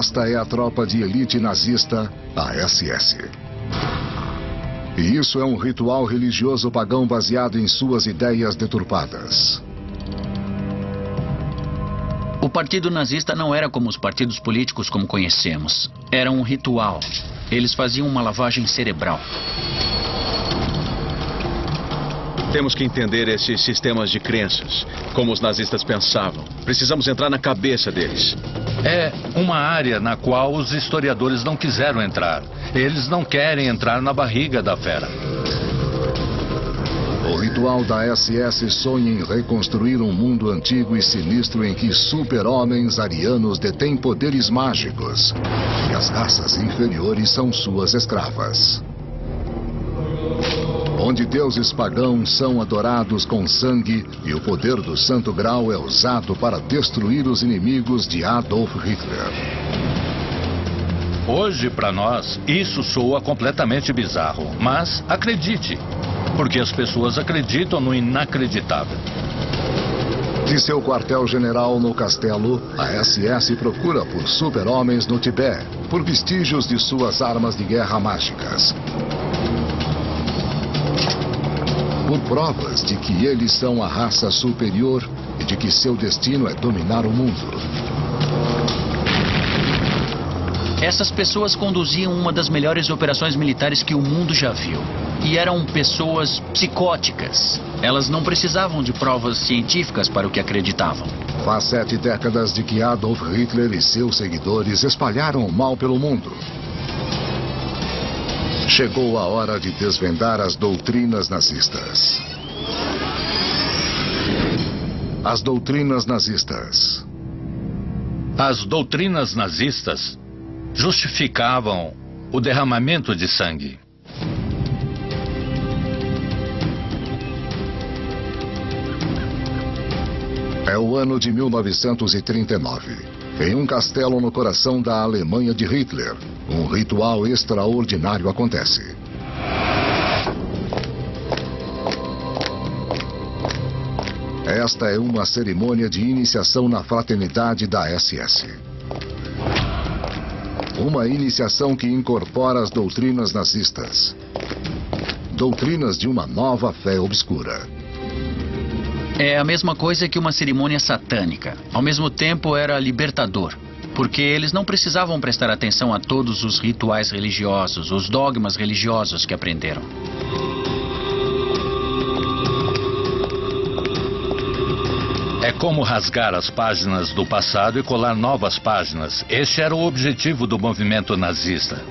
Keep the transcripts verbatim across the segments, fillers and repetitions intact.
Esta é a tropa de elite nazista, a S S. E isso é um ritual religioso pagão baseado em suas ideias deturpadas. O partido nazista não era como os partidos políticos como conhecemos. Era um ritual. Eles faziam uma lavagem cerebral. Temos que entender esses sistemas de crenças, como os nazistas pensavam. Precisamos entrar na cabeça deles. É uma área na qual os historiadores não quiseram entrar. Eles não querem entrar na barriga da fera. O ritual da S S sonha em reconstruir um mundo antigo e sinistro em que super-homens arianos detêm poderes mágicos e as raças inferiores são suas escravas. Onde deuses pagãos são adorados com sangue e o poder do Santo Grau é usado para destruir os inimigos de Adolf Hitler. Hoje, para nós, isso soa completamente bizarro, mas acredite, porque as pessoas acreditam no inacreditável. De seu quartel-general no castelo, a S S procura por super-homens no Tibete, por vestígios de suas armas de guerra mágicas. Por provas de que eles são a raça superior e de que seu destino é dominar o mundo. Essas pessoas conduziam uma das melhores operações militares que o mundo já viu. E eram pessoas psicóticas. Elas não precisavam de provas científicas para o que acreditavam. Faz sete décadas de que Adolf Hitler e seus seguidores espalharam o mal pelo mundo. Chegou a hora de desvendar as doutrinas nazistas. As doutrinas nazistas. As doutrinas nazistas justificavam o derramamento de sangue. É o ano de mil novecentos e trinta e nove. Em um castelo no coração da Alemanha de Hitler, um ritual extraordinário acontece. Esta é uma cerimônia de iniciação na fraternidade da S S. Uma iniciação que incorpora as doutrinas nazistas. Doutrinas de uma nova fé obscura. É a mesma coisa que uma cerimônia satânica. Ao mesmo tempo era libertador. Porque eles não precisavam prestar atenção a todos os rituais religiosos, os dogmas religiosos que aprenderam. É como rasgar as páginas do passado e colar novas páginas. Esse era o objetivo do movimento nazista.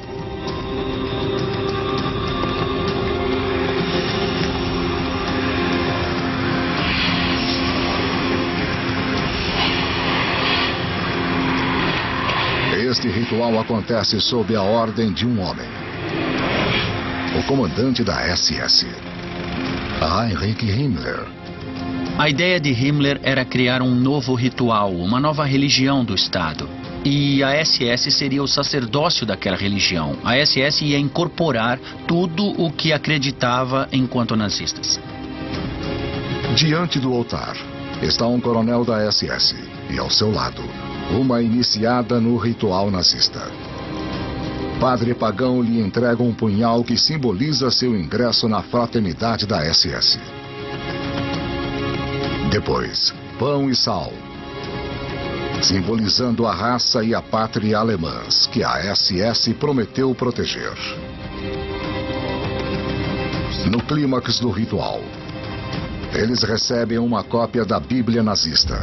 Este ritual acontece sob a ordem de um homem. O comandante da S S, Heinrich Himmler. A ideia de Himmler era criar um novo ritual, uma nova religião do Estado. E a S S seria o sacerdócio daquela religião. A S S ia incorporar tudo o que acreditava enquanto nazistas. Diante do altar está um coronel da S S e ao seu lado uma iniciada no ritual nazista. Padre Pagão lhe entrega um punhal que simboliza seu ingresso na fraternidade da S S. Depois, pão e sal, simbolizando a raça e a pátria alemãs que a S S prometeu proteger. No clímax do ritual, eles recebem uma cópia da Bíblia nazista.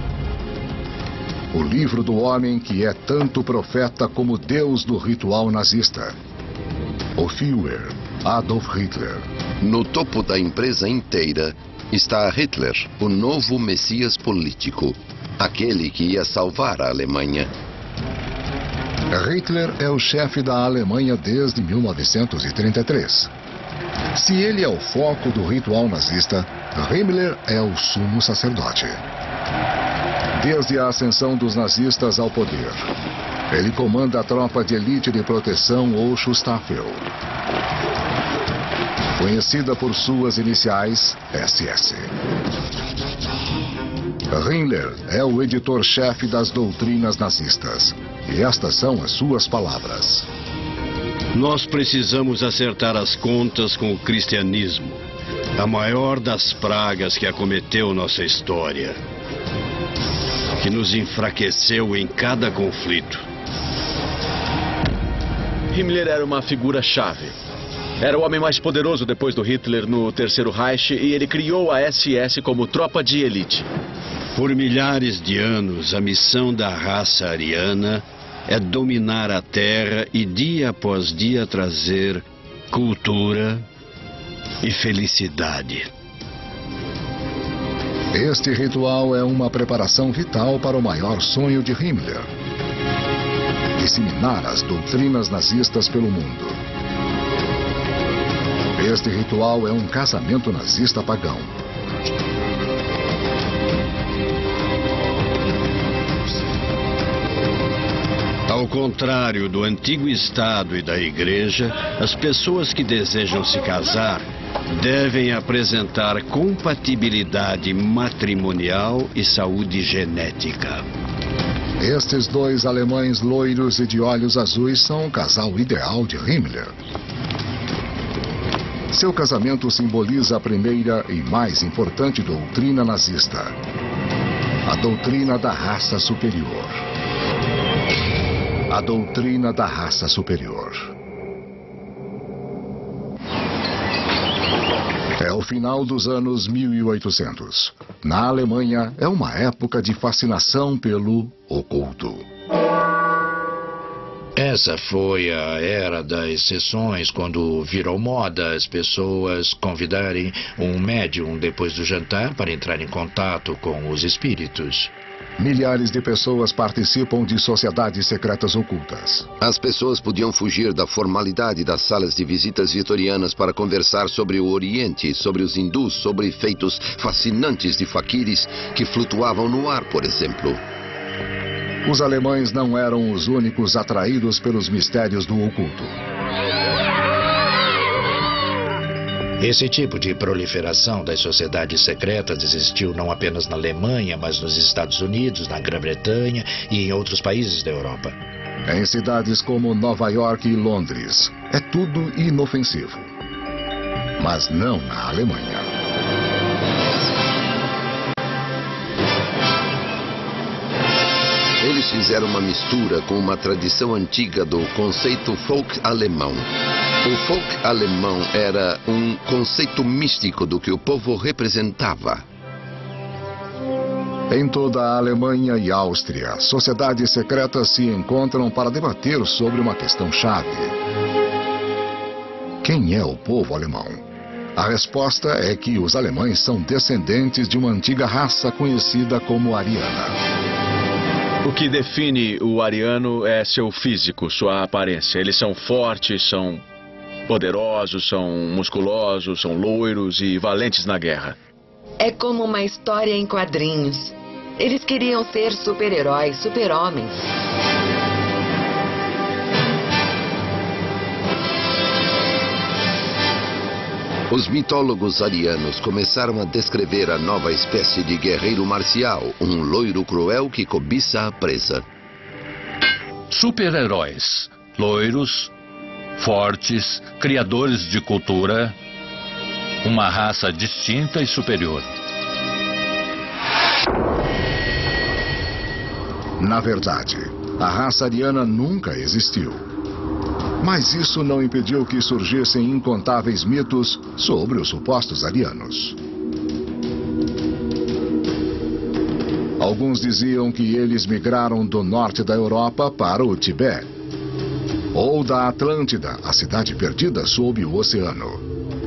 O livro do homem que é tanto profeta como Deus do ritual nazista. O Führer, Adolf Hitler. No topo da empresa inteira está Hitler, o novo messias político. Aquele que ia salvar a Alemanha. Hitler é o chefe da Alemanha desde mil novecentos e trinta e três. Se ele é o foco do ritual nazista, Himmler é o sumo sacerdote. Desde a ascensão dos nazistas ao poder, ele comanda a tropa de elite de proteção ou Schustaffel. Conhecida por suas iniciais, S S. Himmler é o editor-chefe das doutrinas nazistas. E estas são as suas palavras. Nós precisamos acertar as contas com o cristianismo, a maior das pragas que acometeu nossa história, que nos enfraqueceu em cada conflito. Himmler era uma figura-chave. Era o homem mais poderoso depois do Hitler no Terceiro Reich e ele criou a S S como tropa de elite. Por milhares de anos, a missão da raça ariana é dominar a Terra e dia após dia trazer cultura e felicidade. Este ritual é uma preparação vital para o maior sonho de Himmler: disseminar as doutrinas nazistas pelo mundo. Este ritual é um casamento nazista pagão. Ao contrário do antigo Estado e da Igreja, as pessoas que desejam se casar devem apresentar compatibilidade matrimonial e saúde genética. Estes dois alemães loiros e de olhos azuis são o casal ideal de Himmler. Seu casamento simboliza a primeira e mais importante doutrina nazista: a doutrina da raça superior. A doutrina da raça superior. É o final dos anos mil e oitocentos. Na Alemanha, é uma época de fascinação pelo oculto. Essa foi a era das sessões, quando virou moda as pessoas convidarem um médium depois do jantar para entrar em contato com os espíritos. Milhares de pessoas participam de sociedades secretas ocultas. As pessoas podiam fugir da formalidade das salas de visitas vitorianas para conversar sobre o Oriente, sobre os hindus, sobre feitos fascinantes de faquires que flutuavam no ar, por exemplo. Os alemães não eram os únicos atraídos pelos mistérios do oculto. Esse tipo de proliferação das sociedades secretas existiu não apenas na Alemanha, mas nos Estados Unidos, na Grã-Bretanha e em outros países da Europa. Em cidades como Nova York e Londres, é tudo inofensivo. Mas não na Alemanha. Eles fizeram uma mistura com uma tradição antiga do conceito folk alemão. O folk alemão era um conceito místico do que o povo representava. Em toda a Alemanha e Áustria, sociedades secretas se encontram para debater sobre uma questão-chave: quem é o povo alemão? A resposta é que os alemães são descendentes de uma antiga raça conhecida como ariana. O que define o ariano é seu físico, sua aparência. Eles são fortes, são poderosos, são musculosos, são loiros e valentes na guerra. É como uma história em quadrinhos. Eles queriam ser super-heróis, super-homens. Os mitólogos arianos começaram a descrever a nova espécie de guerreiro marcial, um loiro cruel que cobiça a presa. Super-heróis, loiros, fortes, criadores de cultura, uma raça distinta e superior. Na verdade, a raça ariana nunca existiu. Mas isso não impediu que surgissem incontáveis mitos sobre os supostos arianos. Alguns diziam que eles migraram do norte da Europa para o Tibete, ou da Atlântida, a cidade perdida sob o oceano,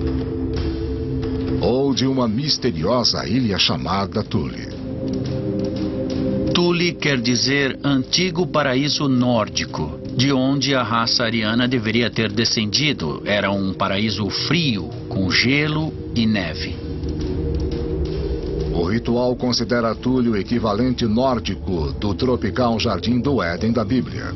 ou de uma misteriosa ilha chamada Thule. Thule quer dizer antigo paraíso nórdico, de onde a raça ariana deveria ter descendido. Era um paraíso frio, com gelo e neve. O ritual considera Thule o equivalente nórdico do tropical Jardim do Éden da Bíblia.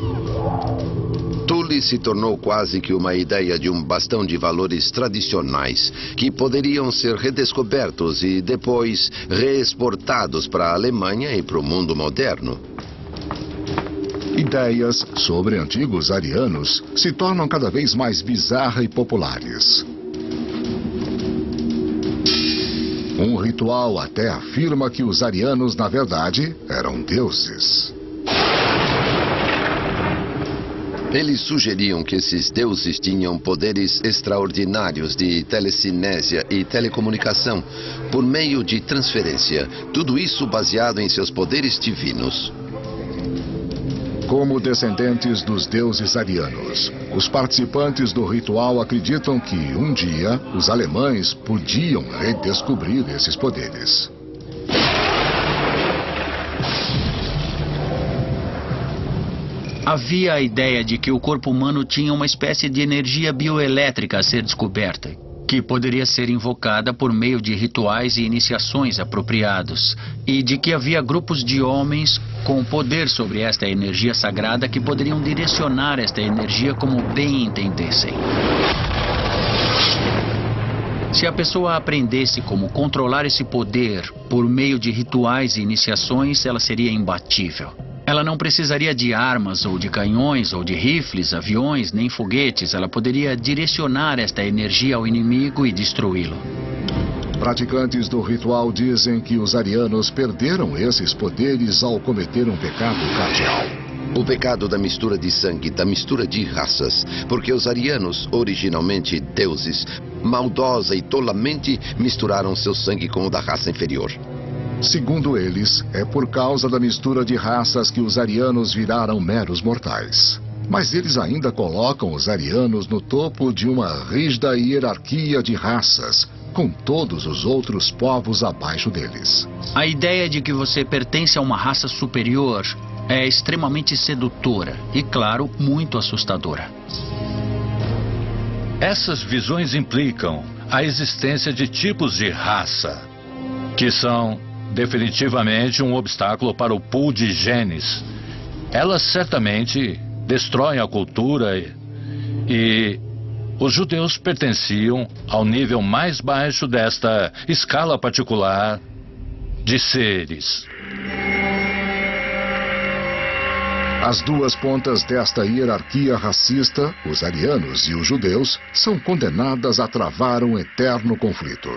Thule se tornou quase que uma ideia de um bastão de valores tradicionais que poderiam ser redescobertos e depois reexportados para a Alemanha e para o mundo moderno. Ideias sobre antigos arianos se tornam cada vez mais bizarras e populares. Um ritual até afirma que os arianos, na verdade, eram deuses. Eles sugeriam que esses deuses tinham poderes extraordinários de telecinésia e telecomunicação por meio de transferência, tudo isso baseado em seus poderes divinos. Como descendentes dos deuses arianos, os participantes do ritual acreditam que, um dia, os alemães podiam redescobrir esses poderes. Havia a ideia de que o corpo humano tinha uma espécie de energia bioelétrica a ser descoberta, que poderia ser invocada por meio de rituais e iniciações apropriados, e de que havia grupos de homens com poder sobre esta energia sagrada que poderiam direcionar esta energia como bem entendessem. Se a pessoa aprendesse como controlar esse poder por meio de rituais e iniciações, ela seria imbatível. Ela não precisaria de armas ou de canhões ou de rifles, aviões, nem foguetes. Ela poderia direcionar esta energia ao inimigo e destruí-lo. Praticantes do ritual dizem que os arianos perderam esses poderes ao cometer um pecado cardial. O pecado da mistura de sangue, da mistura de raças, porque os arianos, originalmente deuses, maldosa e tolamente misturaram seu sangue com o da raça inferior. Segundo eles, é por causa da mistura de raças que os arianos viraram meros mortais. Mas eles ainda colocam os arianos no topo de uma rígida hierarquia de raças, com todos os outros povos abaixo deles. A ideia de que você pertence a uma raça superior é extremamente sedutora e, claro, muito assustadora. Essas visões implicam a existência de tipos de raça, que são definitivamente um obstáculo para o pool de genes. Elas certamente destroem a cultura e, e os judeus pertenciam ao nível mais baixo desta escala particular de seres. As duas pontas desta hierarquia racista, os arianos e os judeus, são condenadas a travar um eterno conflito.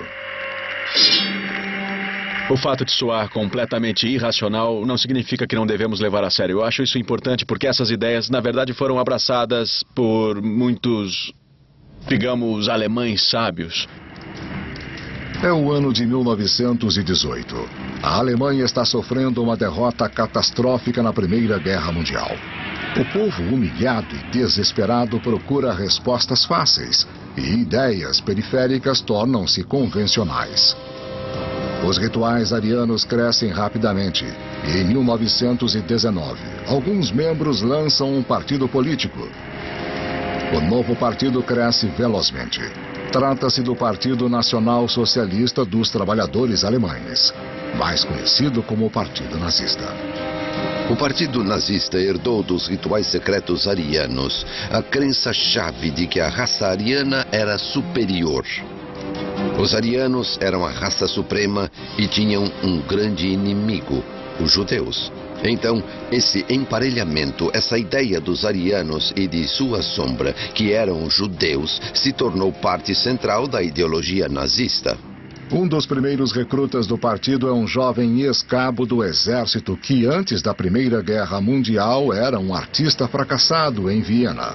O fato de soar completamente irracional não significa que não devemos levar a sério. Eu acho isso importante porque essas ideias, na verdade, foram abraçadas por muitos, digamos, alemães sábios. É o ano de mil novecentos e dezoito. A Alemanha está sofrendo uma derrota catastrófica na Primeira Guerra Mundial. O povo humilhado e desesperado procura respostas fáceis e ideias periféricas tornam-se convencionais. Os rituais arianos crescem rapidamente e, em mil novecentos e dezenove, alguns membros lançam um partido político. O novo partido cresce velozmente. Trata-se do Partido Nacional Socialista dos Trabalhadores Alemães, mais conhecido como o Partido Nazista. O Partido Nazista herdou dos rituais secretos arianos a crença-chave de que a raça ariana era superior. Os arianos eram a raça suprema e tinham um grande inimigo, os judeus. Então, esse emparelhamento, essa ideia dos arianos e de sua sombra, que eram os judeus, se tornou parte central da ideologia nazista. Um dos primeiros recrutas do partido é um jovem ex-cabo do exército que, antes da Primeira Guerra Mundial, era um artista fracassado em Viena.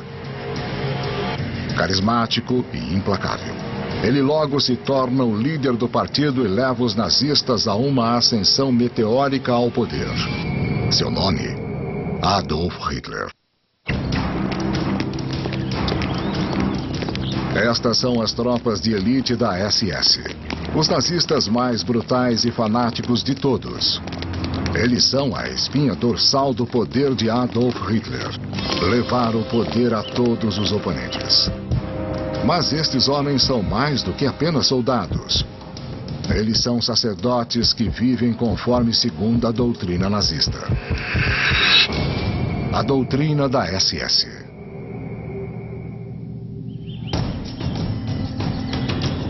Carismático e implacável. Ele logo se torna o líder do partido e leva os nazistas a uma ascensão meteórica ao poder. Seu nome, Adolf Hitler. Estas são as tropas de elite da S S. Os nazistas mais brutais e fanáticos de todos. Eles são a espinha dorsal do poder de Adolf Hitler. Levar o poder a todos os oponentes. Mas estes homens são mais do que apenas soldados. Eles são sacerdotes que vivem conforme segundo a doutrina nazista. A doutrina da S S.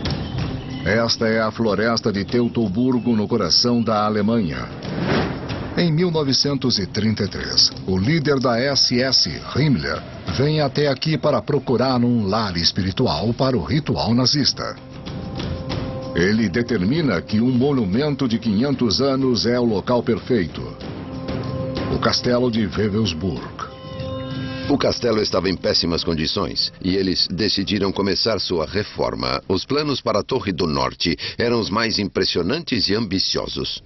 Esta é a floresta de Teutoburgo, no coração da Alemanha. Em mil novecentos e trinta e três, o líder da S S, Himmler, vem até aqui para procurar um lar espiritual para o ritual nazista. Ele determina que um monumento de quinhentos anos é o local perfeito. O castelo de Wewelsburg. O castelo estava em péssimas condições e eles decidiram começar sua reforma. Os planos para a Torre do Norte eram os mais impressionantes e ambiciosos.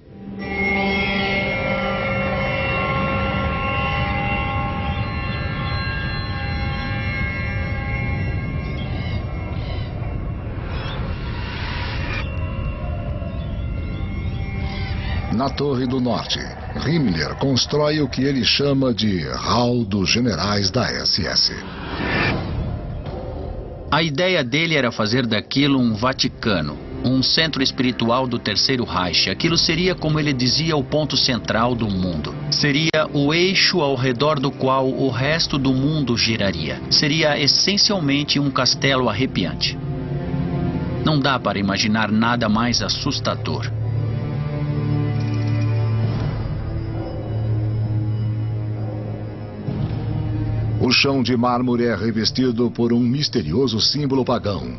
Na Torre do Norte, Himmler constrói o que ele chama de Hall dos Generais da S S. A ideia dele era fazer daquilo um Vaticano, um centro espiritual do Terceiro Reich. Aquilo seria, como ele dizia, o ponto central do mundo. Seria o eixo ao redor do qual o resto do mundo giraria. Seria essencialmente um castelo arrepiante. Não dá para imaginar nada mais assustador. O chão de mármore é revestido por um misterioso símbolo pagão.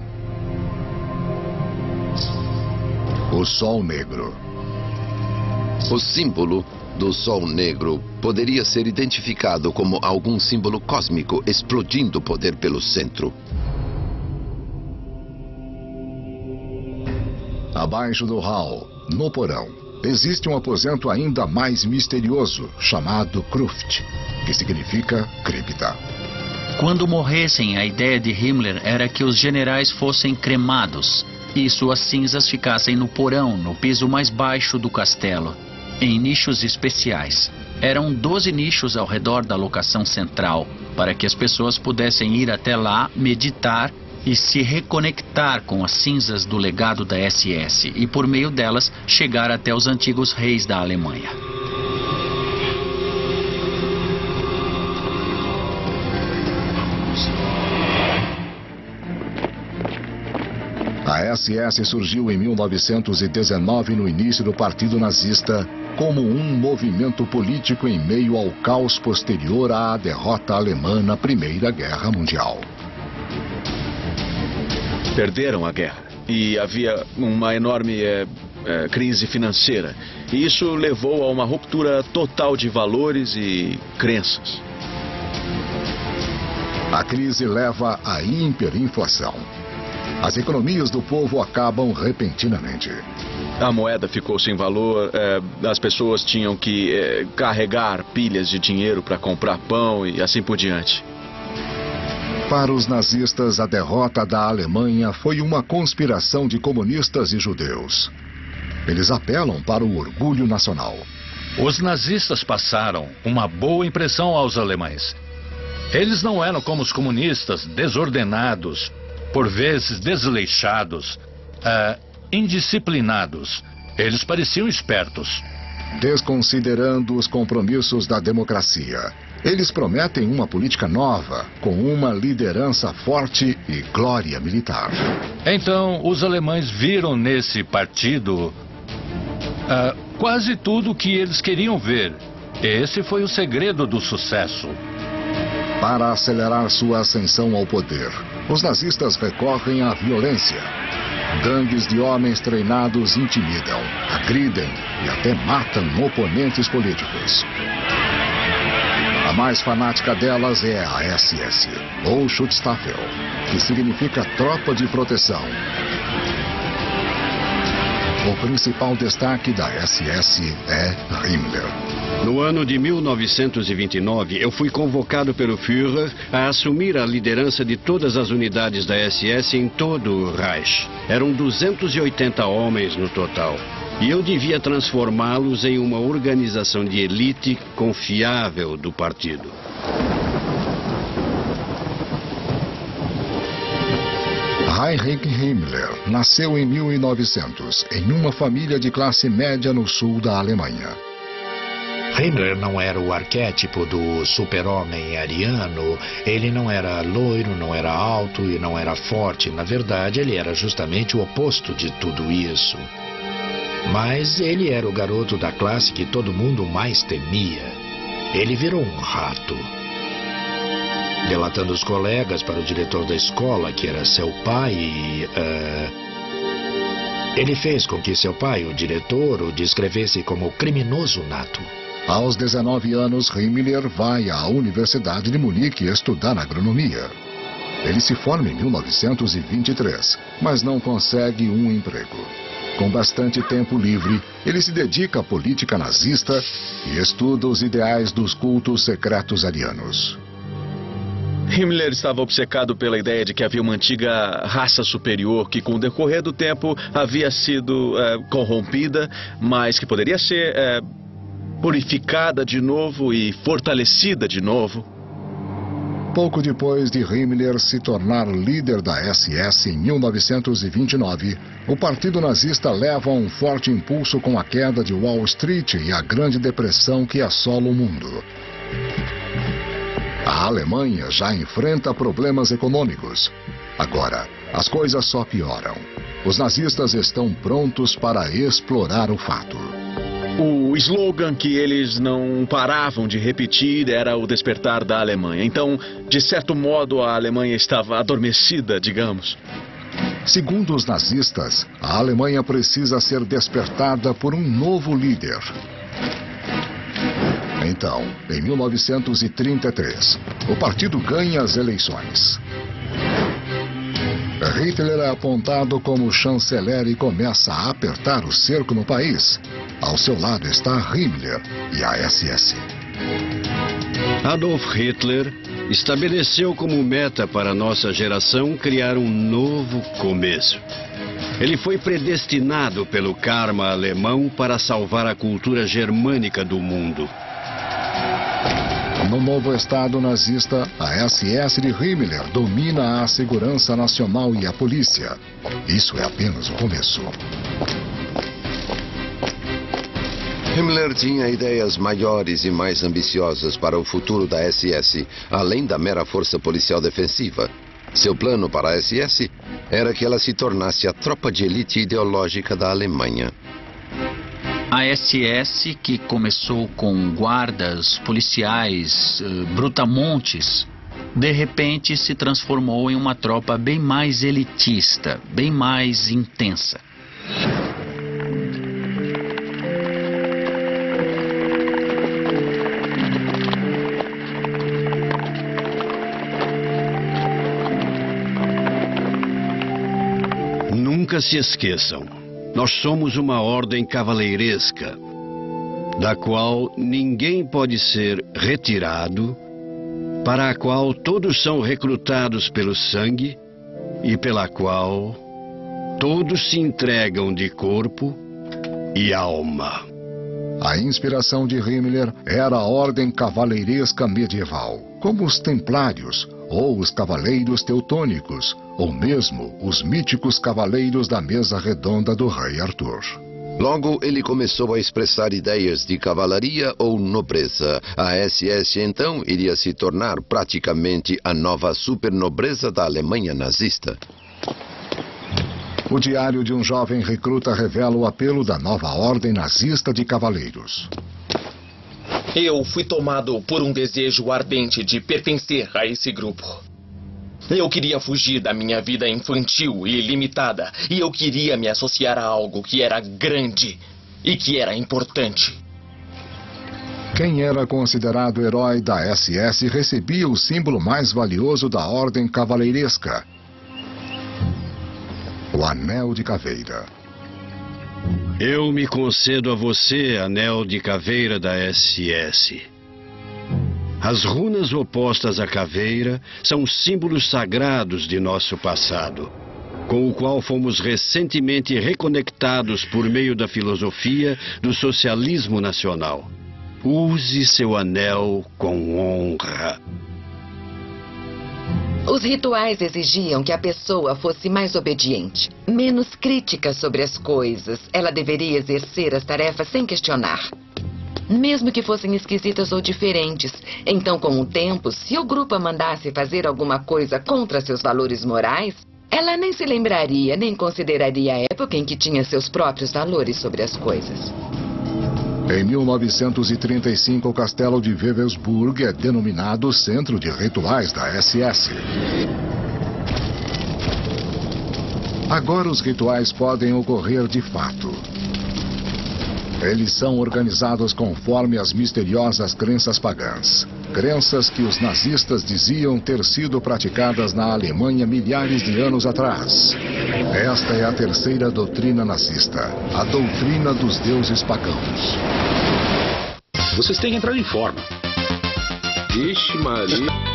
O Sol Negro. O símbolo do Sol Negro poderia ser identificado como algum símbolo cósmico explodindo poder pelo centro. Abaixo do hall, no porão, existe um aposento ainda mais misterioso, chamado Kruft, que significa cripta. Quando morressem, a ideia de Himmler era que os generais fossem cremados e suas cinzas ficassem no porão, no piso mais baixo do castelo, em nichos especiais. Eram doze nichos ao redor da locação central, para que as pessoas pudessem ir até lá, meditar e se reconectar com as cinzas do legado da S S e, por meio delas, chegar até os antigos reis da Alemanha. A S S surgiu em mil novecentos e dezenove no início do Partido Nazista como um movimento político em meio ao caos posterior à derrota alemã na Primeira Guerra Mundial. Perderam a guerra e havia uma enorme é, é, crise financeira. E isso levou a uma ruptura total de valores e crenças. A crise leva à hiperinflação. As economias do povo acabam repentinamente. A moeda ficou sem valor, é, as pessoas tinham que é, carregar pilhas de dinheiro para comprar pão e assim por diante. Para os nazistas, a derrota da Alemanha foi uma conspiração de comunistas e judeus. Eles apelam para o orgulho nacional. Os nazistas passaram uma boa impressão aos alemães. Eles não eram como os comunistas, desordenados, por vezes desleixados, uh, indisciplinados. Eles pareciam espertos. Desconsiderando os compromissos da democracia, eles prometem uma política nova, com uma liderança forte e glória militar. Então, os alemães viram nesse partido uh, quase tudo o que eles queriam ver. Esse foi o segredo do sucesso. Para acelerar sua ascensão ao poder, os nazistas recorrem à violência. Gangues de homens treinados intimidam, agridem e até matam oponentes políticos. A mais fanática delas é a S S, ou Schutzstaffel, que significa Tropa de Proteção. O principal destaque da S S é Himmler. No ano de mil novecentos e vinte e nove, eu fui convocado pelo Führer a assumir a liderança de todas as unidades da S S em todo o Reich. Eram duzentos e oitenta homens no total. E eu devia transformá-los em uma organização de elite confiável do partido. Heinrich Himmler nasceu em mil e novecentos, em uma família de classe média no sul da Alemanha. Himmler não era o arquétipo do super-homem ariano. Ele não era loiro, não era alto e não era forte. Na verdade, ele era justamente o oposto de tudo isso. Mas ele era o garoto da classe que todo mundo mais temia. Ele virou um rato. Delatando os colegas para o diretor da escola, que era seu pai, e... Uh, ele fez com que seu pai, o diretor, o descrevesse como criminoso nato. Aos dezenove anos, Himmler vai à Universidade de Munique estudar agronomia. Ele se forma em mil novecentos e vinte e três, mas não consegue um emprego. Com bastante tempo livre, ele se dedica à política nazista e estuda os ideais dos cultos secretos arianos. Himmler estava obcecado pela ideia de que havia uma antiga raça superior que, com o decorrer do tempo, havia sido é, corrompida, mas que poderia ser é, purificada de novo e fortalecida de novo. Pouco depois de Himmler se tornar líder da S S em mil novecentos e vinte e nove, o Partido Nazista leva um forte impulso com a queda de Wall Street e a Grande Depressão que assola o mundo. A Alemanha já enfrenta problemas econômicos. Agora, as coisas só pioram. Os nazistas estão prontos para explorar o fato. O slogan que eles não paravam de repetir era o despertar da Alemanha. Então, de certo modo, a Alemanha estava adormecida, digamos. Segundo os nazistas, a Alemanha precisa ser despertada por um novo líder. Então, em mil novecentos e trinta e três, o partido ganha as eleições. Hitler é apontado como chanceler e começa a apertar o cerco no país. Ao seu lado está Himmler e a S S. Adolf Hitler estabeleceu como meta para nossa geração criar um novo começo. Ele foi predestinado pelo karma alemão para salvar a cultura germânica do mundo. No novo Estado nazista, a S S de Himmler domina a segurança nacional e a polícia. Isso é apenas o começo. Himmler tinha ideias maiores e mais ambiciosas para o futuro da S S, além da mera força policial defensiva. Seu plano para a S S era que ela se tornasse a tropa de elite ideológica da Alemanha. A S S, que começou com guardas, policiais, brutamontes, de repente se transformou em uma tropa bem mais elitista, bem mais intensa. Nunca se esqueçam. Nós somos uma ordem cavaleiresca, da qual ninguém pode ser retirado, para a qual todos são recrutados pelo sangue e pela qual todos se entregam de corpo e alma. A inspiração de Himmler era a ordem cavaleiresca medieval, como os templários ou os cavaleiros teutônicos, ou mesmo os míticos cavaleiros da mesa redonda do rei Arthur. Logo, ele começou a expressar ideias de cavalaria ou nobreza. A S S, então, iria se tornar praticamente a nova supernobreza da Alemanha nazista. O diário de um jovem recruta revela o apelo da nova ordem nazista de cavaleiros. Eu fui tomado por um desejo ardente de pertencer a esse grupo. Eu queria fugir da minha vida infantil e limitada, e eu queria me associar a algo que era grande e que era importante. Quem era considerado herói da S S recebia o símbolo mais valioso da ordem cavaleiresca: o Anel de Caveira. Eu me concedo a você, Anel de Caveira da S S. As runas opostas à caveira são símbolos sagrados de nosso passado, com o qual fomos recentemente reconectados por meio da filosofia do socialismo nacional. Use seu anel com honra. Os rituais exigiam que a pessoa fosse mais obediente, menos crítica sobre as coisas. Ela deveria exercer as tarefas sem questionar, mesmo que fossem esquisitas ou diferentes. Então, com o tempo, se o grupo a mandasse fazer alguma coisa contra seus valores morais, Ela nem se lembraria, nem consideraria a época em que tinha seus próprios valores sobre as coisas. Em mil novecentos e trinta e cinco, o castelo de Wewelsburg é denominado Centro de Rituais da S S. Agora os rituais podem ocorrer de fato. Eles são organizados conforme as misteriosas crenças pagãs. Crenças que os nazistas diziam ter sido praticadas na Alemanha milhares de anos atrás. Esta é a terceira doutrina nazista, a doutrina dos deuses pagãos. Vocês têm que entrar em forma. Vixe, Maria.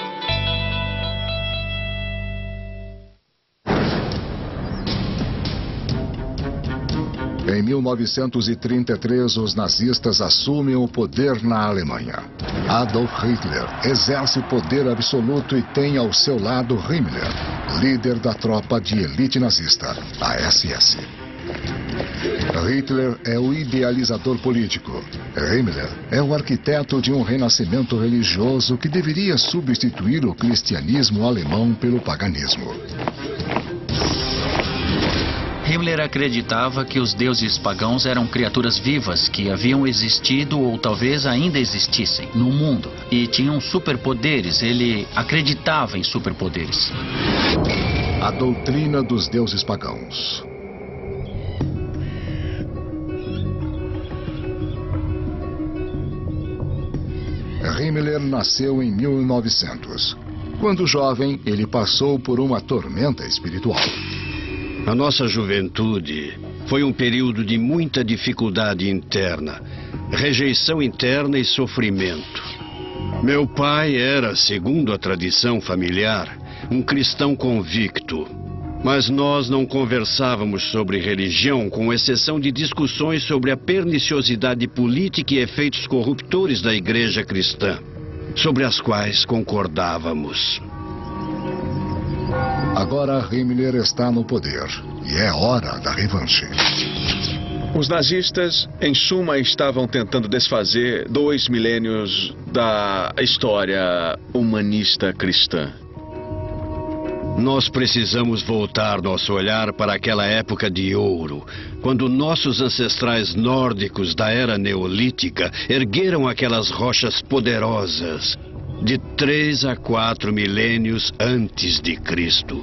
Em mil novecentos e trinta e três, os nazistas assumem o poder na Alemanha. Adolf Hitler exerce poder absoluto e tem ao seu lado Himmler, líder da tropa de elite nazista, a S S. Hitler é o idealizador político. Himmler é o arquiteto de um renascimento religioso que deveria substituir o cristianismo alemão pelo paganismo. Himmler acreditava que os deuses pagãos eram criaturas vivas que haviam existido ou talvez ainda existissem no mundo e tinham superpoderes. Ele acreditava em superpoderes. A doutrina dos deuses pagãos. Himmler nasceu em mil e novecentos. Quando jovem, ele passou por uma tormenta espiritual. A nossa juventude foi um período de muita dificuldade interna, rejeição interna e sofrimento. Meu pai era, segundo a tradição familiar, um cristão convicto. Mas nós não conversávamos sobre religião, com exceção de discussões sobre a perniciosidade política e efeitos corruptores da igreja cristã, sobre as quais concordávamos. Agora Himmler está no poder e é hora da revanche. Os nazistas, em suma, estavam tentando desfazer dois milênios da história humanista cristã. Nós precisamos voltar nosso olhar para aquela época de ouro, quando nossos ancestrais nórdicos da era neolítica ergueram aquelas rochas poderosas de três a quatro milênios antes de Cristo.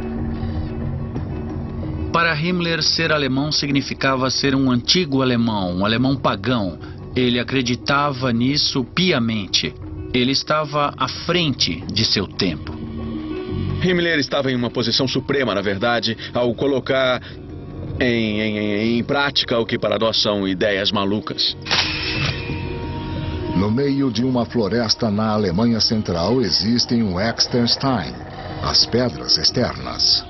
Para Himmler, ser alemão significava ser um antigo alemão, um alemão pagão. Ele acreditava nisso piamente. Ele estava à frente de seu tempo. Himmler estava em uma posição suprema, na verdade, ao colocar em, em, em prática o que para nós são ideias malucas. No meio de uma floresta na Alemanha Central existem o Exterstein, as pedras externas.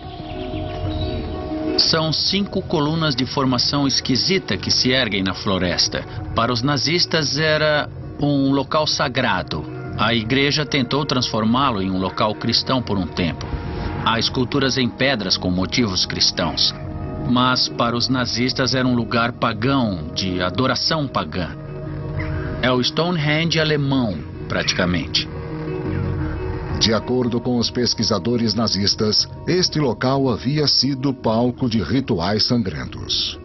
São cinco colunas de formação esquisita que se erguem na floresta. Para os nazistas era um local sagrado. A igreja tentou transformá-lo em um local cristão por um tempo. Há esculturas em pedras com motivos cristãos. Mas para os nazistas era um lugar pagão, de adoração pagã. É o Stonehenge alemão, praticamente. De acordo com os pesquisadores nazistas, este local havia sido palco de rituais sangrentos.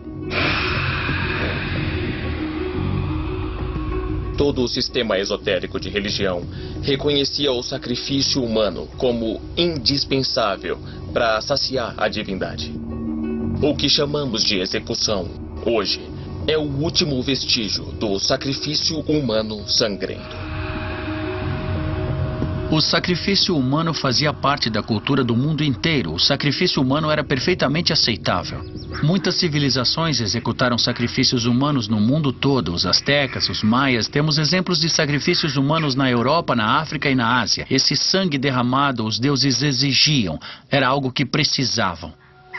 Todo o sistema esotérico de religião reconhecia o sacrifício humano como indispensável para saciar a divindade. O que chamamos de execução, hoje, é o último vestígio do sacrifício humano sangrento. O sacrifício humano fazia parte da cultura do mundo inteiro. O sacrifício humano era perfeitamente aceitável. Muitas civilizações executaram sacrifícios humanos no mundo todo. Os astecas, os maias. Temos exemplos de sacrifícios humanos na Europa, na África e na Ásia. Esse sangue derramado os deuses exigiam. Era algo que precisavam.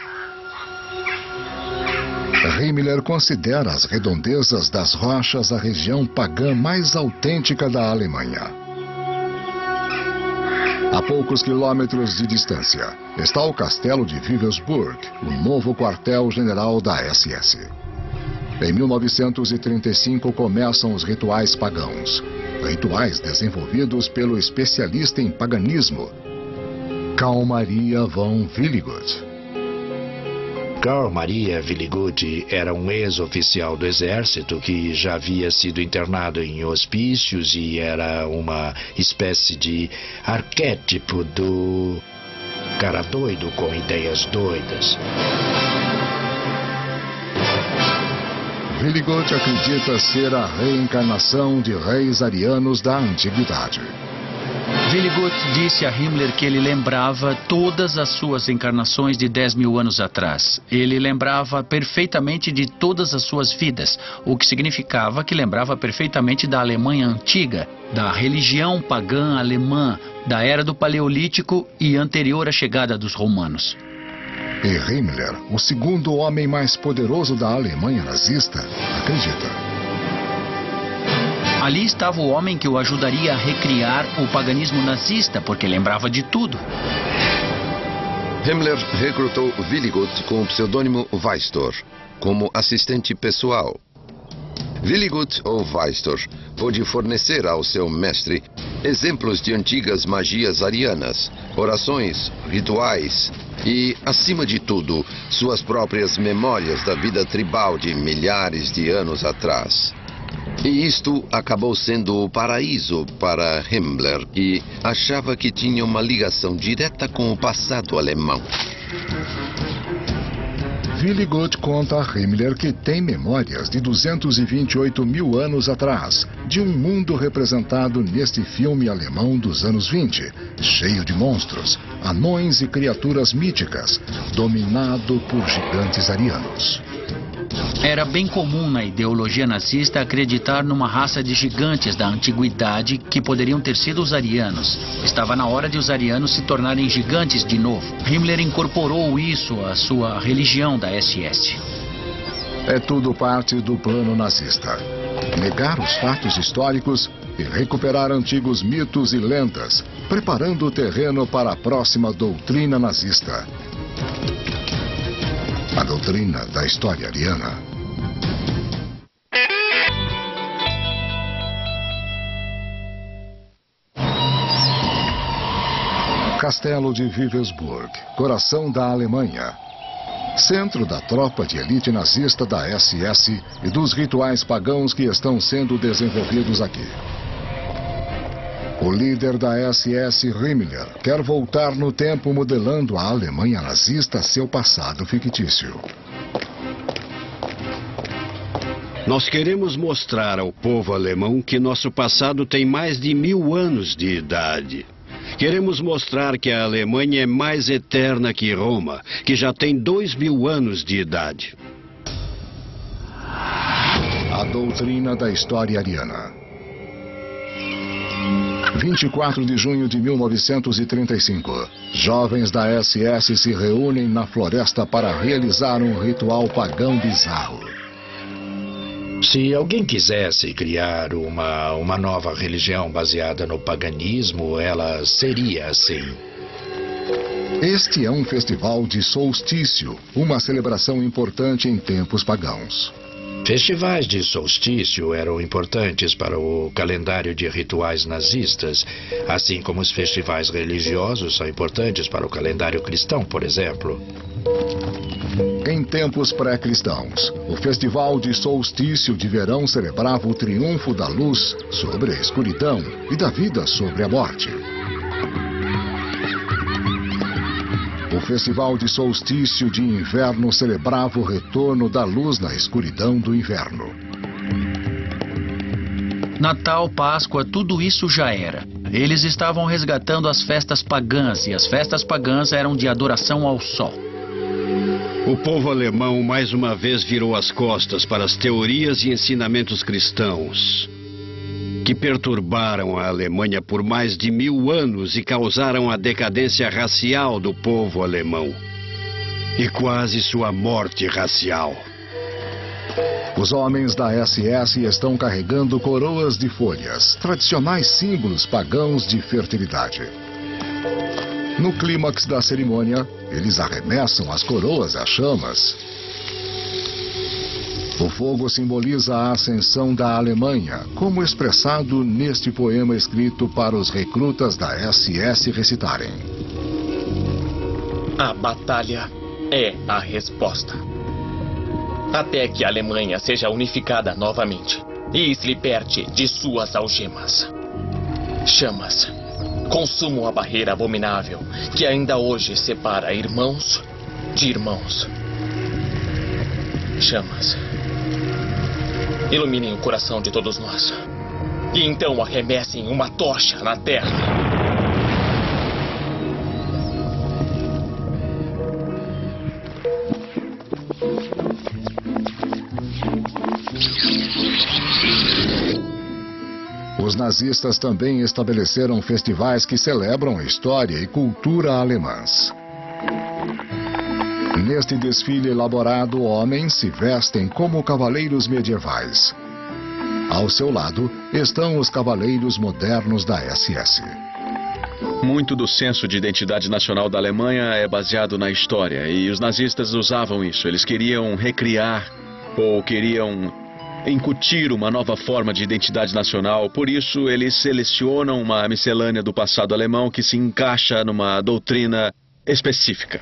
Himmler considera as redondezas das rochas a região pagã mais autêntica da Alemanha. A poucos quilômetros de distância está o castelo de Wewelsburg, o novo quartel-general da S S. Em mil novecentos e trinta e cinco começam os rituais pagãos, rituais desenvolvidos pelo especialista em paganismo, Carl Maria von Willigut. Carl Maria Willigut era um ex-oficial do exército que já havia sido internado em hospícios e era uma espécie de arquétipo do cara doido com ideias doidas. Willigut acredita ser a reencarnação de reis arianos da antiguidade. Willigut disse a Himmler que ele lembrava todas as suas encarnações de dez mil anos atrás. Ele lembrava perfeitamente de todas as suas vidas, o que significava que lembrava perfeitamente da Alemanha antiga, da religião pagã alemã, da era do Paleolítico e anterior à chegada dos romanos. E Himmler, o segundo homem mais poderoso da Alemanha nazista, acredita. Ali estava o homem que o ajudaria a recriar o paganismo nazista, porque lembrava de tudo. Himmler recrutou Willigut com o pseudônimo Weistor como assistente pessoal. Willigut, ou Weistor, pôde fornecer ao seu mestre exemplos de antigas magias arianas, orações, rituais e, acima de tudo, suas próprias memórias da vida tribal de milhares de anos atrás. E isto acabou sendo o paraíso para Himmler, que achava que tinha uma ligação direta com o passado alemão. Willigut conta a Himmler que tem memórias de duzentos e vinte e oito mil anos atrás, de um mundo representado neste filme alemão dos anos vinte, cheio de monstros, anões e criaturas míticas, dominado por gigantes arianos. Era bem comum na ideologia nazista acreditar numa raça de gigantes da antiguidade que poderiam ter sido os arianos. Estava na hora de os arianos se tornarem gigantes de novo. Himmler incorporou isso à sua religião da S S. É tudo parte do plano nazista. Negar os fatos históricos e recuperar antigos mitos e lendas, preparando o terreno para a próxima doutrina nazista. A doutrina da história ariana. Castelo de Wewelsburg, coração da Alemanha. Centro da tropa de elite nazista da S S e dos rituais pagãos que estão sendo desenvolvidos aqui. O líder da S S, Himmler, quer voltar no tempo modelando a Alemanha nazista a seu passado fictício. Nós queremos mostrar ao povo alemão que nosso passado tem mais de mil anos de idade. Queremos mostrar que a Alemanha é mais eterna que Roma, que já tem dois mil anos de idade. A doutrina da história ariana. vinte e quatro de junho de mil novecentos e trinta e cinco. Jovens da S S se reúnem na floresta para realizar um ritual pagão bizarro. Se alguém quisesse criar uma, uma nova religião baseada no paganismo, ela seria assim. Este é um festival de solstício, uma celebração importante em tempos pagãos. Festivais de solstício eram importantes para o calendário de rituais nazistas, assim como os festivais religiosos são importantes para o calendário cristão, por exemplo. Em tempos pré-cristãos, o festival de solstício de verão celebrava o triunfo da luz sobre a escuridão e da vida sobre a morte. O festival de solstício de inverno celebrava o retorno da luz na escuridão do inverno. Natal, Páscoa, tudo isso já era. Eles estavam resgatando as festas pagãs e as festas pagãs eram de adoração ao sol. O povo alemão mais uma vez virou as costas para as teorias e ensinamentos cristãos, que perturbaram a Alemanha por mais de mil anos e causaram a decadência racial do povo alemão e quase sua morte racial. Os homens da S S estão carregando coroas de folhas, tradicionais símbolos pagãos de fertilidade. No clímax da cerimônia, eles arremessam as coroas às chamas. O fogo simboliza a ascensão da Alemanha, como expressado neste poema escrito para os recrutas da S S recitarem. A batalha é a resposta. Até que a Alemanha seja unificada novamente e se liberte de suas algemas. Chamas consumam a barreira abominável que ainda hoje separa irmãos de irmãos. Chamas iluminem o coração de todos nós. E então arremessem uma tocha na terra. Os nazistas também estabeleceram festivais que celebram a história e cultura alemãs. Neste desfile elaborado, homens se vestem como cavaleiros medievais. Ao seu lado estão os cavaleiros modernos da S S. Muito do senso de identidade nacional da Alemanha é baseado na história, e os nazistas usavam isso. Eles queriam recriar ou queriam incutir uma nova forma de identidade nacional. Por isso, eles selecionam uma miscelânea do passado alemão que se encaixa numa doutrina específica.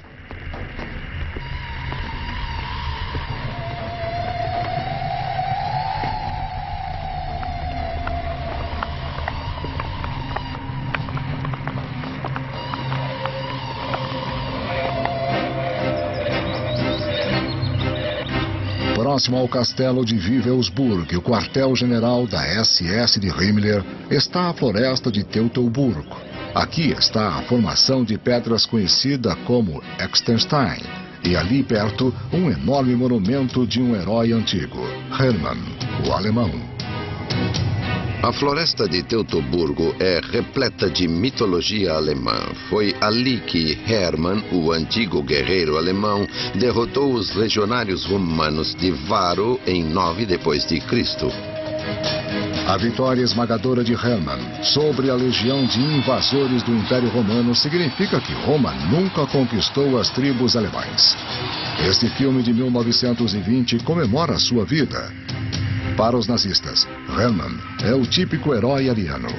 Próximo ao castelo de Wewelsburg, o quartel-general da S S de Himmler, está a floresta de Teutoburgo. Aqui está a formação de pedras conhecida como Extenstein. E ali perto, um enorme monumento de um herói antigo, Hermann, o alemão. A floresta de Teutoburgo é repleta de mitologia alemã. Foi ali que Hermann, o antigo guerreiro alemão, derrotou os legionários romanos de Varo em nove depois de Cristo. A vitória esmagadora de Hermann sobre a legião de invasores do Império Romano significa que Roma nunca conquistou as tribos alemães. Este filme de mil novecentos e vinte comemora sua vida. Para os nazistas, Hermann é o típico herói ariano.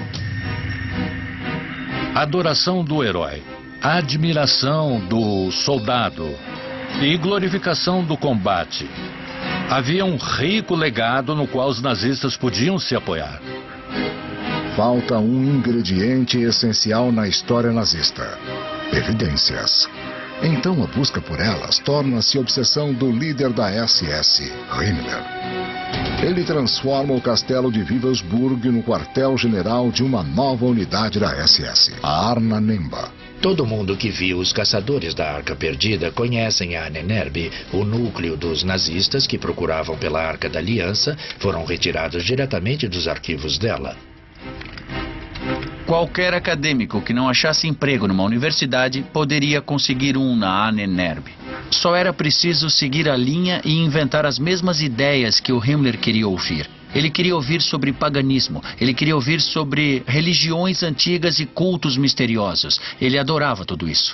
Adoração do herói, admiração do soldado e glorificação do combate. Havia um rico legado no qual os nazistas podiam se apoiar. Falta um ingrediente essencial na história nazista: evidências. Então a busca por elas torna-se obsessão do líder da S S, Himmler. Ele transforma o castelo de Wewelsburg no quartel-general de uma nova unidade da S S, a Arna-Nemba. Todo mundo que viu os caçadores da Arca Perdida conhecem a Ahnenerbe. O núcleo dos nazistas que procuravam pela Arca da Aliança foram retirados diretamente dos arquivos dela. Qualquer acadêmico que não achasse emprego numa universidade poderia conseguir um na Ahnenerbe. Só era preciso seguir a linha e inventar as mesmas ideias que o Himmler queria ouvir. Ele queria ouvir sobre paganismo, ele queria ouvir sobre religiões antigas e cultos misteriosos. Ele adorava tudo isso.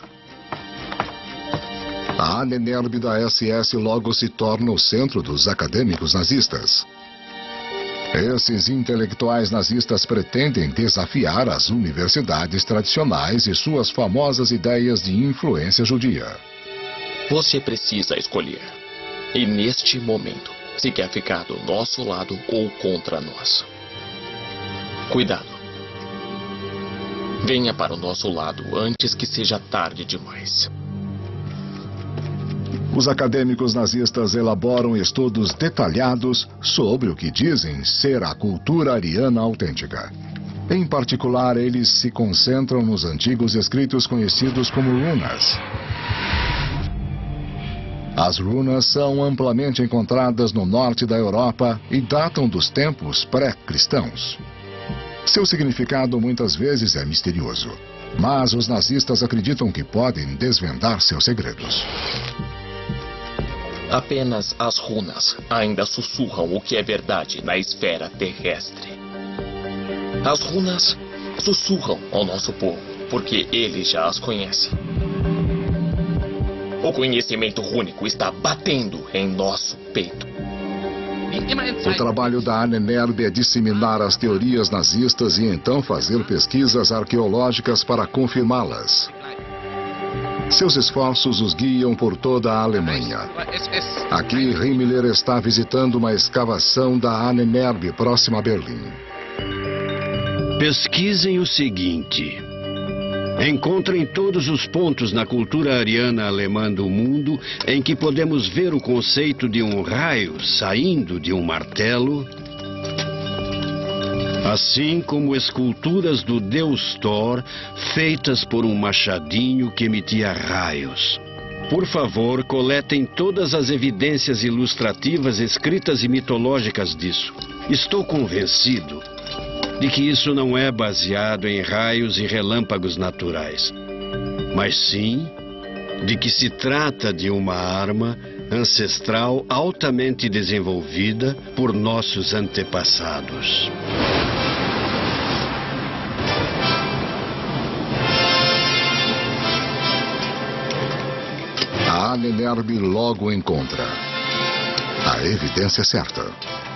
A Ahnenerbe da S S logo se torna o centro dos acadêmicos nazistas. Esses intelectuais nazistas pretendem desafiar as universidades tradicionais e suas famosas ideias de influência judia. Você precisa escolher. E neste momento, se quer ficar do nosso lado ou contra nós. Cuidado. Venha para o nosso lado antes que seja tarde demais. Os acadêmicos nazistas elaboram estudos detalhados sobre o que dizem ser a cultura ariana autêntica. Em particular, eles se concentram nos antigos escritos conhecidos como runas. As runas são amplamente encontradas no norte da Europa e datam dos tempos pré-cristãos. Seu significado muitas vezes é misterioso, mas os nazistas acreditam que podem desvendar seus segredos. Apenas as runas ainda sussurram o que é verdade na esfera terrestre. As runas sussurram ao nosso povo, porque ele já as conhece. O conhecimento rúnico está batendo em nosso peito. O trabalho da Ahnenerbe é disseminar as teorias nazistas e então fazer pesquisas arqueológicas para confirmá-las. Seus esforços os guiam por toda a Alemanha. Aqui, Himmler está visitando uma escavação da Ahnenerbe, próxima a Berlim. Pesquisem o seguinte. Encontrem todos os pontos na cultura ariana alemã do mundo em que podemos ver o conceito de um raio saindo de um martelo, assim como esculturas do deus Thor feitas por um machadinho que emitia raios. Por favor, coletem todas as evidências ilustrativas escritas e mitológicas disso. Estou convencido de que isso não é baseado em raios e relâmpagos naturais, mas sim de que se trata de uma arma ancestral altamente desenvolvida por nossos antepassados. A Ahnenerbe logo encontra a evidência certa.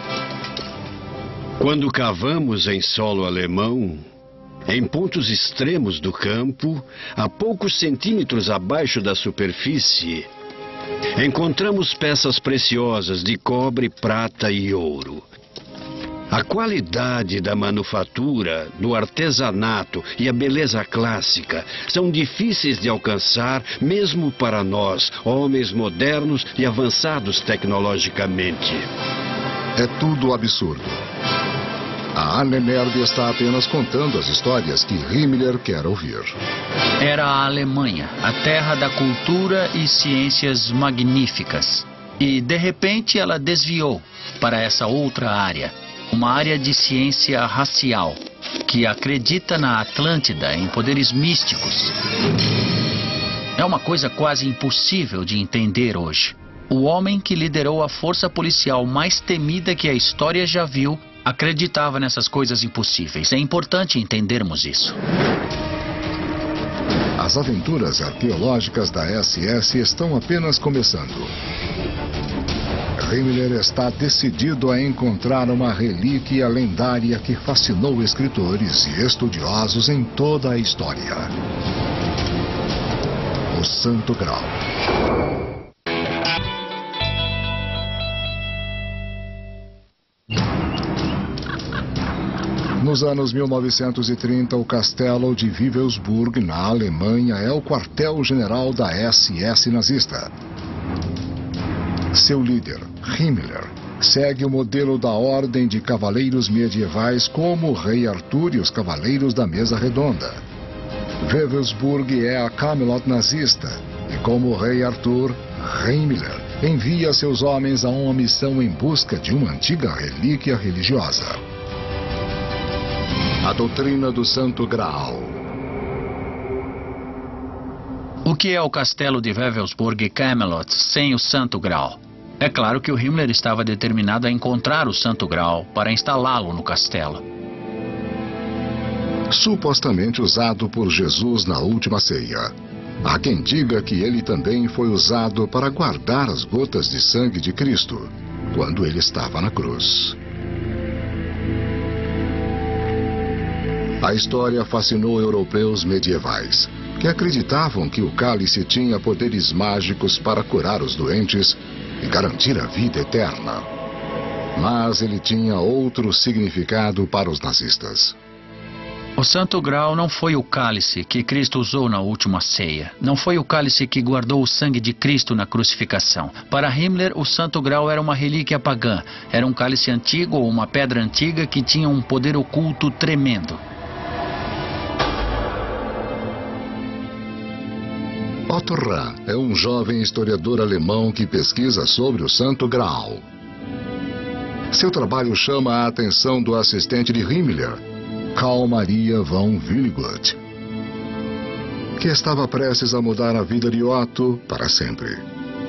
Quando cavamos em solo alemão, em pontos extremos do campo, a poucos centímetros abaixo da superfície, encontramos peças preciosas de cobre, prata e ouro. A qualidade da manufatura, do artesanato e a beleza clássica são difíceis de alcançar mesmo para nós, homens modernos e avançados tecnologicamente. É tudo absurdo. A Ahnenerbe está apenas contando as histórias que Himmler quer ouvir. Era a Alemanha, a terra da cultura e ciências magníficas. E, de repente, ela desviou para essa outra área. Uma área de ciência racial, que acredita na Atlântida em poderes místicos. É uma coisa quase impossível de entender hoje. O homem que liderou a força policial mais temida que a história já viu acreditava nessas coisas impossíveis. É importante entendermos isso. As aventuras arqueológicas da S S estão apenas começando. Himmler está decidido a encontrar uma relíquia lendária que fascinou escritores e estudiosos em toda a história. O Santo Graal. Nos anos mil novecentos e trinta, o castelo de Wewelsburg, na Alemanha, é o quartel-general da S S nazista. Seu líder, Himmler, segue o modelo da Ordem de Cavaleiros Medievais como o Rei Arthur e os Cavaleiros da Mesa Redonda. Wewelsburg é a Camelot nazista e, como o Rei Arthur, Himmler envia seus homens a uma missão em busca de uma antiga relíquia religiosa. A doutrina do Santo Graal. O que é o castelo de Wewelsburg e Camelot sem o Santo Graal? É claro que o Himmler estava determinado a encontrar o Santo Graal para instalá-lo no castelo. Supostamente usado por Jesus na última ceia. Há quem diga que ele também foi usado para guardar as gotas de sangue de Cristo, quando ele estava na cruz. A história fascinou europeus medievais, que acreditavam que o cálice tinha poderes mágicos para curar os doentes e garantir a vida eterna. Mas ele tinha outro significado para os nazistas. O Santo Graal não foi o cálice que Cristo usou na última ceia. Não foi o cálice que guardou o sangue de Cristo na crucificação. Para Himmler, o Santo Graal era uma relíquia pagã. Era um cálice antigo ou uma pedra antiga que tinha um poder oculto tremendo. Otto Rahn é um jovem historiador alemão que pesquisa sobre o Santo Graal. Seu trabalho chama a atenção do assistente de Himmler, Karl Maria von Willigut, que estava prestes a mudar a vida de Otto para sempre.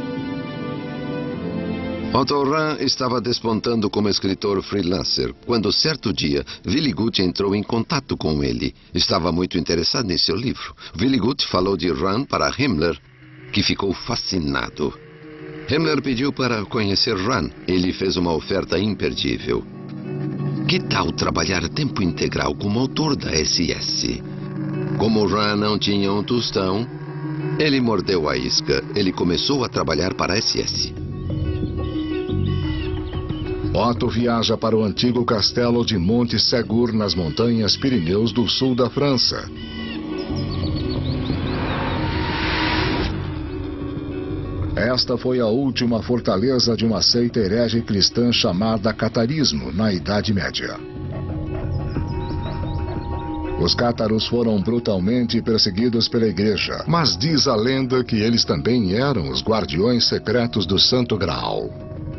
Otto Rahn estava despontando como escritor freelancer, quando certo dia Willigut entrou em contato com ele. Estava muito interessado em seu livro. Willigut falou de Rahn para Himmler, que ficou fascinado. Himmler pediu para conhecer Rahn. Ele fez uma oferta imperdível. Que tal trabalhar a tempo integral como autor da S S? Como Rahn não tinha um tostão, Ele mordeu a isca. Ele começou a trabalhar para a S S. Otto viaja para o antigo castelo de Monte Segur, nas montanhas Pirineus do sul da França. Esta foi a última fortaleza de uma seita herege cristã chamada catarismo, na Idade Média. Os cátaros foram brutalmente perseguidos pela igreja, mas diz a lenda que eles também eram os guardiões secretos do Santo Graal.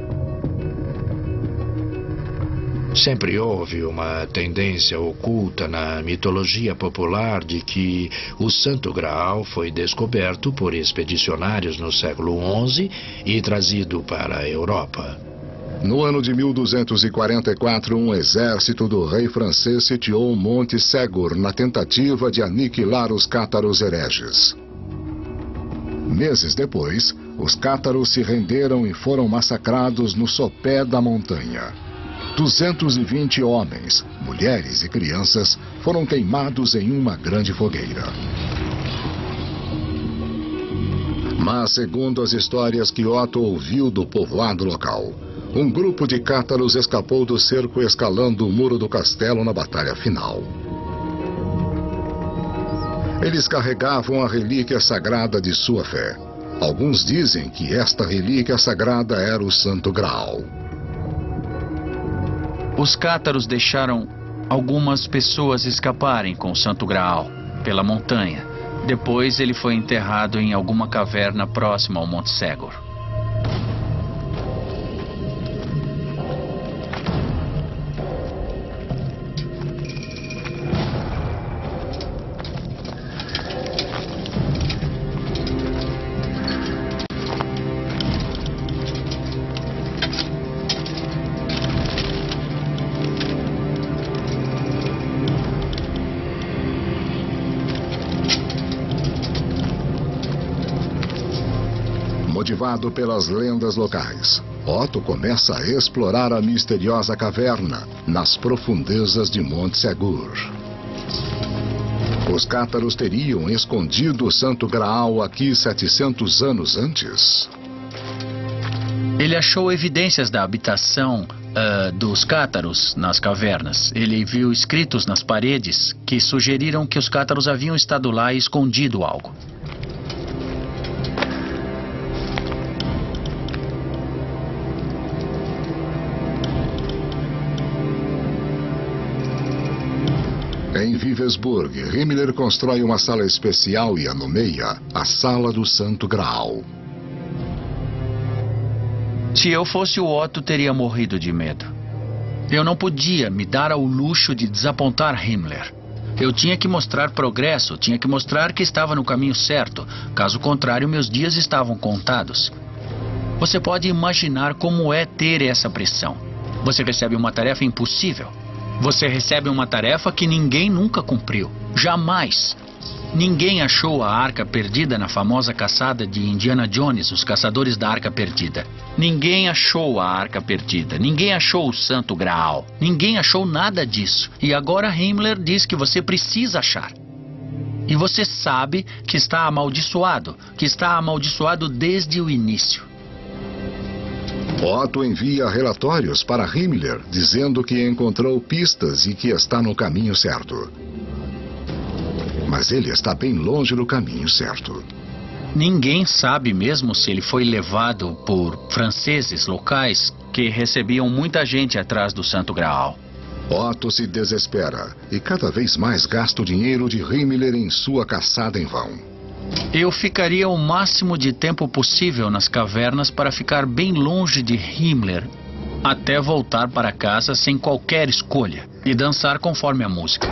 Sempre houve uma tendência oculta na mitologia popular de que o Santo Graal foi descoberto por expedicionários no século onze e trazido para a Europa. No ano de mil duzentos e quarenta e quatro, um exército do rei francês sitiou Monte Segur na tentativa de aniquilar os cátaros hereges. Meses depois, os cátaros se renderam e foram massacrados no sopé da montanha. duzentos e vinte homens, mulheres e crianças foram queimados em uma grande fogueira. Mas, segundo as histórias que Otto ouviu do povoado local, um grupo de cátaros escapou do cerco escalando o muro do castelo na batalha final. Eles carregavam a relíquia sagrada de sua fé. Alguns dizem que esta relíquia sagrada era o Santo Graal. Os cátaros deixaram algumas pessoas escaparem com o Santo Graal pela montanha. Depois ele foi enterrado em alguma caverna próxima ao Monte Segur. Motivado pelas lendas locais, Otto começa a explorar a misteriosa caverna nas profundezas de Monte Segur. Os cátaros teriam escondido o Santo Graal aqui setecentos anos antes. Ele achou evidências da habitação uh, dos cátaros nas cavernas. Ele viu escritos nas paredes que sugeriram que os cátaros haviam estado lá e escondido algo. Em Vivesburg, Himmler constrói uma sala especial e a nomeia a Sala do Santo Graal. Se eu fosse o Otto, teria morrido de medo. Eu não podia me dar ao luxo de desapontar Himmler. Eu tinha que mostrar progresso, tinha que mostrar que estava no caminho certo. Caso contrário, meus dias estavam contados. Você pode imaginar como é ter essa pressão. Você recebe uma tarefa impossível. Você recebe uma tarefa que ninguém nunca cumpriu. Jamais. Ninguém achou a Arca Perdida na famosa caçada de Indiana Jones, os caçadores da Arca Perdida. Ninguém achou a Arca Perdida. Ninguém achou o Santo Graal. Ninguém achou nada disso. E agora Himmler diz que você precisa achar. E você sabe que está amaldiçoado. Que está amaldiçoado desde o início. Otto envia relatórios para Himmler, dizendo que encontrou pistas e que está no caminho certo. Mas ele está bem longe do caminho certo. Ninguém sabe mesmo se ele foi levado por franceses locais que recebiam muita gente atrás do Santo Graal. Otto se desespera e cada vez mais gasta o dinheiro de Himmler em sua caçada em vão. Eu ficaria o máximo de tempo possível nas cavernas para ficar bem longe de Himmler, até voltar para casa sem qualquer escolha e dançar conforme a música.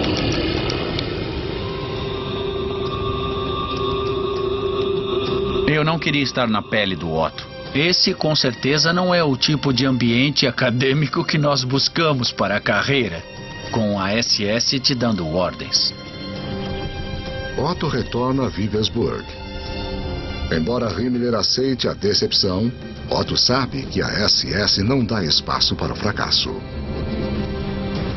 Eu não queria estar na pele do Otto. Esse, com certeza, não é o tipo de ambiente acadêmico que nós buscamos para a carreira, com a S S te dando ordens. Otto retorna a Vivesburg. Embora Himmler aceite a decepção, Otto sabe que a S S não dá espaço para o fracasso.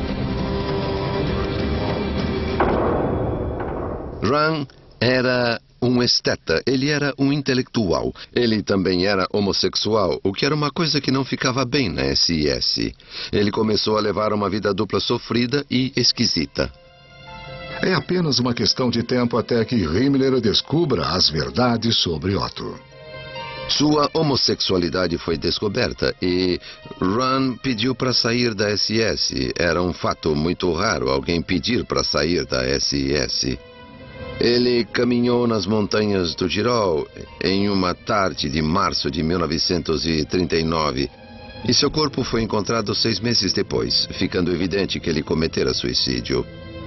Ran era um esteta, ele era um intelectual. Ele também era homossexual, o que era uma coisa que não ficava bem na S I S. Ele começou a levar uma vida dupla sofrida e esquisita. É apenas uma questão de tempo até que Himmler descubra as verdades sobre Otto. Sua homossexualidade foi descoberta e Ron pediu para sair da S I S. Era um fato muito raro alguém pedir para sair da S I S. Ele caminhou nas montanhas do Tirol em uma tarde de março de mil novecentos e trinta e nove e seu corpo foi encontrado seis meses depois, ficando evidente que ele cometera suicídio.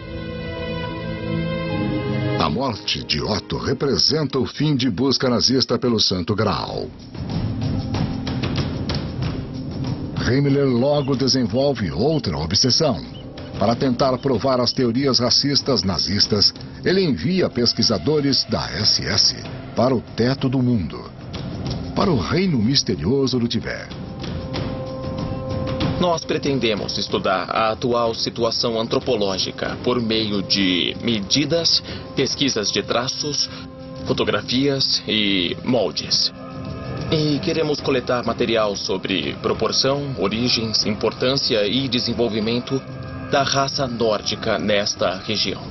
A morte de Otto representa o fim de busca nazista pelo Santo Graal. Himmler logo desenvolve outra obsessão. Para tentar provar as teorias racistas nazistas, ele envia pesquisadores da S S para o teto do mundo, para o reino misterioso do Tibete. Nós pretendemos estudar a atual situação antropológica por meio de medidas, pesquisas de traços, fotografias e moldes. E queremos coletar material sobre proporção, origens, importância e desenvolvimento da raça nórdica nesta região.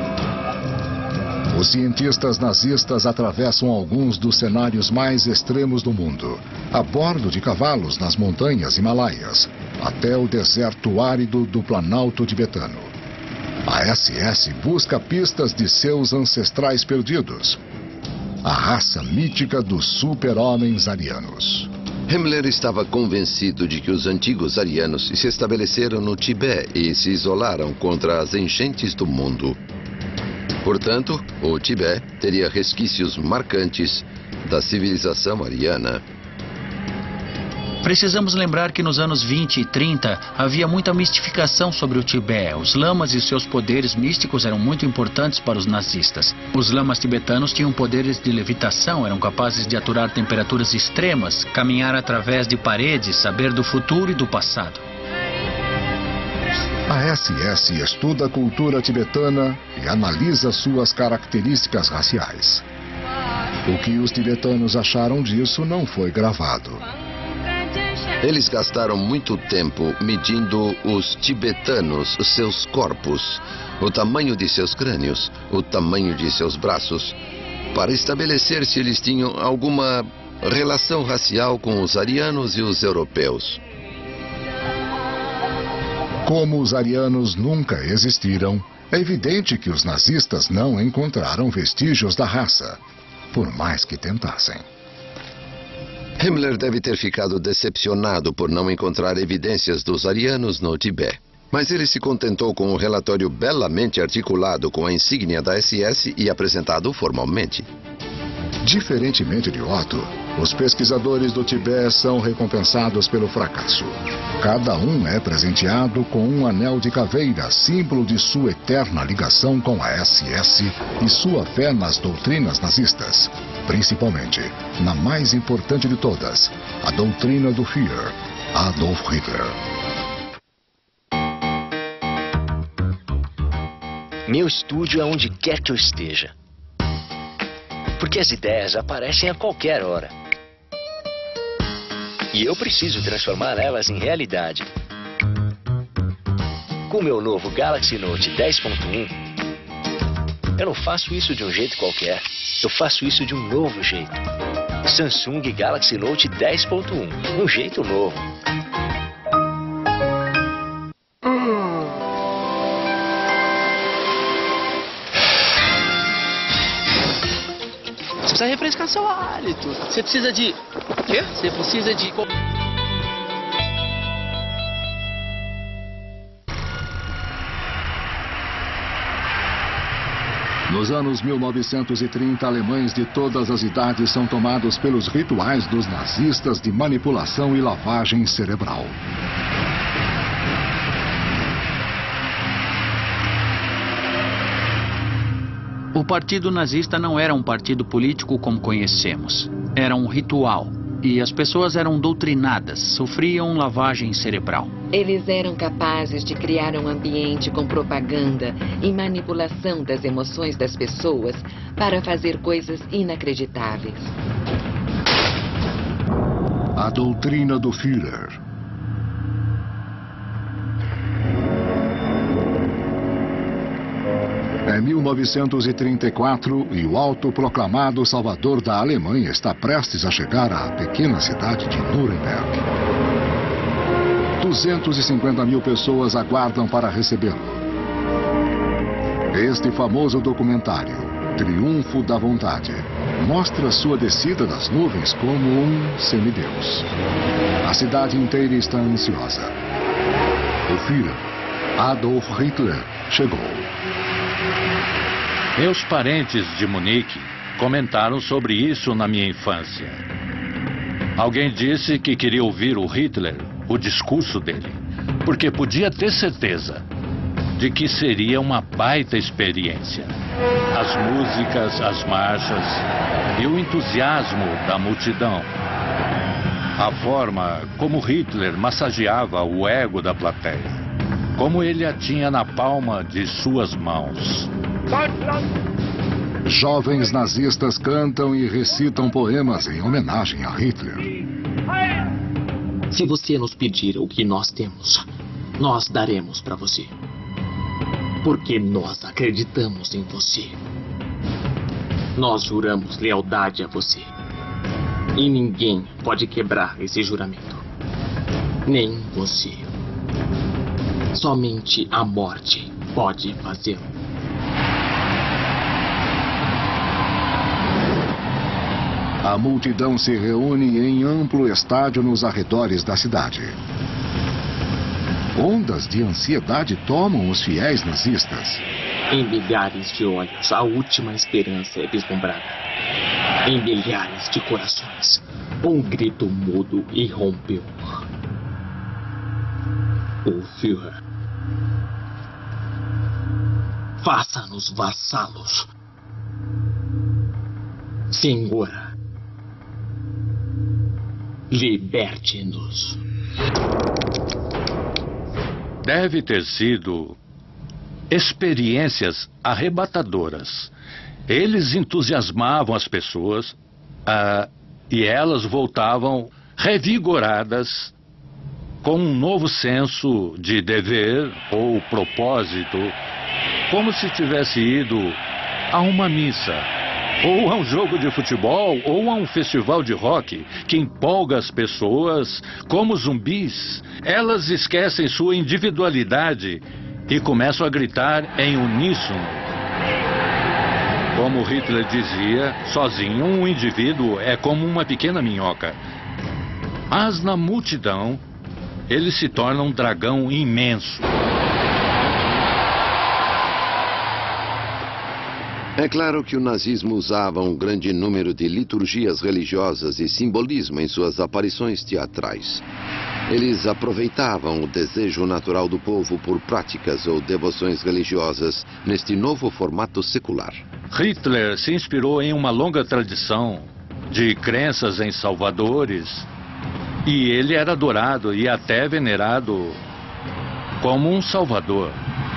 Os cientistas nazistas atravessam alguns dos cenários mais extremos do mundo, a bordo de cavalos nas montanhas Himalaias, até o deserto árido do Planalto tibetano. A S S busca pistas de seus ancestrais perdidos, a raça mítica dos super-homens arianos. Himmler estava convencido de que os antigos arianos se estabeleceram no Tibete e se isolaram contra as enchentes do mundo. Portanto, o Tibete teria resquícios marcantes da civilização ariana. Precisamos lembrar que nos anos vinte e trinta havia muita mistificação sobre o Tibete. Os lamas e seus poderes místicos eram muito importantes para os nazistas. Os lamas tibetanos tinham poderes de levitação, eram capazes de aturar temperaturas extremas, caminhar através de paredes, saber do futuro e do passado. A S S estuda a cultura tibetana e analisa suas características raciais. O que os tibetanos acharam disso não foi gravado. Eles gastaram muito tempo medindo os tibetanos, seus corpos, o tamanho de seus crânios, o tamanho de seus braços, para estabelecer se eles tinham alguma relação racial com os arianos e os europeus. Como os arianos nunca existiram, é evidente que os nazistas não encontraram vestígios da raça, por mais que tentassem. Himmler deve ter ficado decepcionado por não encontrar evidências dos arianos no Tibete. Mas ele se contentou com um relatório belamente articulado com a insígnia da S S e apresentado formalmente. Diferentemente de Otto, os pesquisadores do Tibete são recompensados pelo fracasso. Cada um é presenteado com um anel de caveira, símbolo de sua eterna ligação com a S S e sua fé nas doutrinas nazistas. Principalmente, na mais importante de todas, a doutrina do Führer, Adolf Hitler. Meu estúdio é onde quer que eu esteja. Porque as ideias aparecem a qualquer hora. E eu preciso transformar elas em realidade. Com o meu novo Galaxy Note dez ponto um, eu não faço isso de um jeito qualquer. Eu faço isso de um novo jeito. Samsung Galaxy Note dez ponto um. Um jeito novo. Você precisa refrescar seu hálito. Você precisa de... Quê? Você precisa de... Nos anos mil novecentos e trinta, alemães de todas as idades são tomados pelos rituais dos nazistas de manipulação e lavagem cerebral. O partido nazista não era um partido político como conhecemos. Era um ritual. E as pessoas eram doutrinadas, sofriam lavagem cerebral. Eles eram capazes de criar um ambiente com propaganda e manipulação das emoções das pessoas para fazer coisas inacreditáveis. A doutrina do Führer. É mil novecentos e trinta e quatro e o autoproclamado salvador da Alemanha está prestes a chegar à pequena cidade de Nuremberg. duzentas e cinquenta mil pessoas aguardam para recebê-lo. Este famoso documentário, Triunfo da Vontade, mostra sua descida das nuvens como um semideus. A cidade inteira está ansiosa. O Führer, Adolf Hitler, chegou. Meus parentes de Munique comentaram sobre isso na minha infância. Alguém disse que queria ouvir o Hitler, o discurso dele, porque podia ter certeza de que seria uma baita experiência. As músicas, as marchas e o entusiasmo da multidão. A forma como Hitler massageava o ego da plateia. Como ele a tinha na palma de suas mãos. Jovens nazistas cantam e recitam poemas em homenagem a Hitler. Se você nos pedir o que nós temos, nós daremos para você. Porque nós acreditamos em você. Nós juramos lealdade a você. E ninguém pode quebrar esse juramento. Nem você. Somente a morte pode fazê-lo. A multidão se reúne em amplo estádio nos arredores da cidade. Ondas de ansiedade tomam os fiéis nazistas. Em milhares de olhos, a última esperança é vislumbrada. Em milhares de corações, um grito mudo irrompeu. O Führer. Faça-nos vassalos. Senhora. Liberte-nos. Deve ter sido experiências arrebatadoras. Eles entusiasmavam as pessoas ah, e elas voltavam revigoradas com um novo senso de dever ou propósito, como se tivesse ido a uma missa, ou a um jogo de futebol, ou a um festival de rock que empolga as pessoas como zumbis. Elas esquecem sua individualidade e começam a gritar em uníssono. Como Hitler dizia, sozinho um indivíduo é como uma pequena minhoca. Mas na multidão, ele se torna um dragão imenso. É claro que o nazismo usava um grande número de liturgias religiosas e simbolismo em suas aparições teatrais. Eles aproveitavam o desejo natural do povo por práticas ou devoções religiosas neste novo formato secular. Hitler se inspirou em uma longa tradição de crenças em salvadores e ele era adorado e até venerado como um salvador.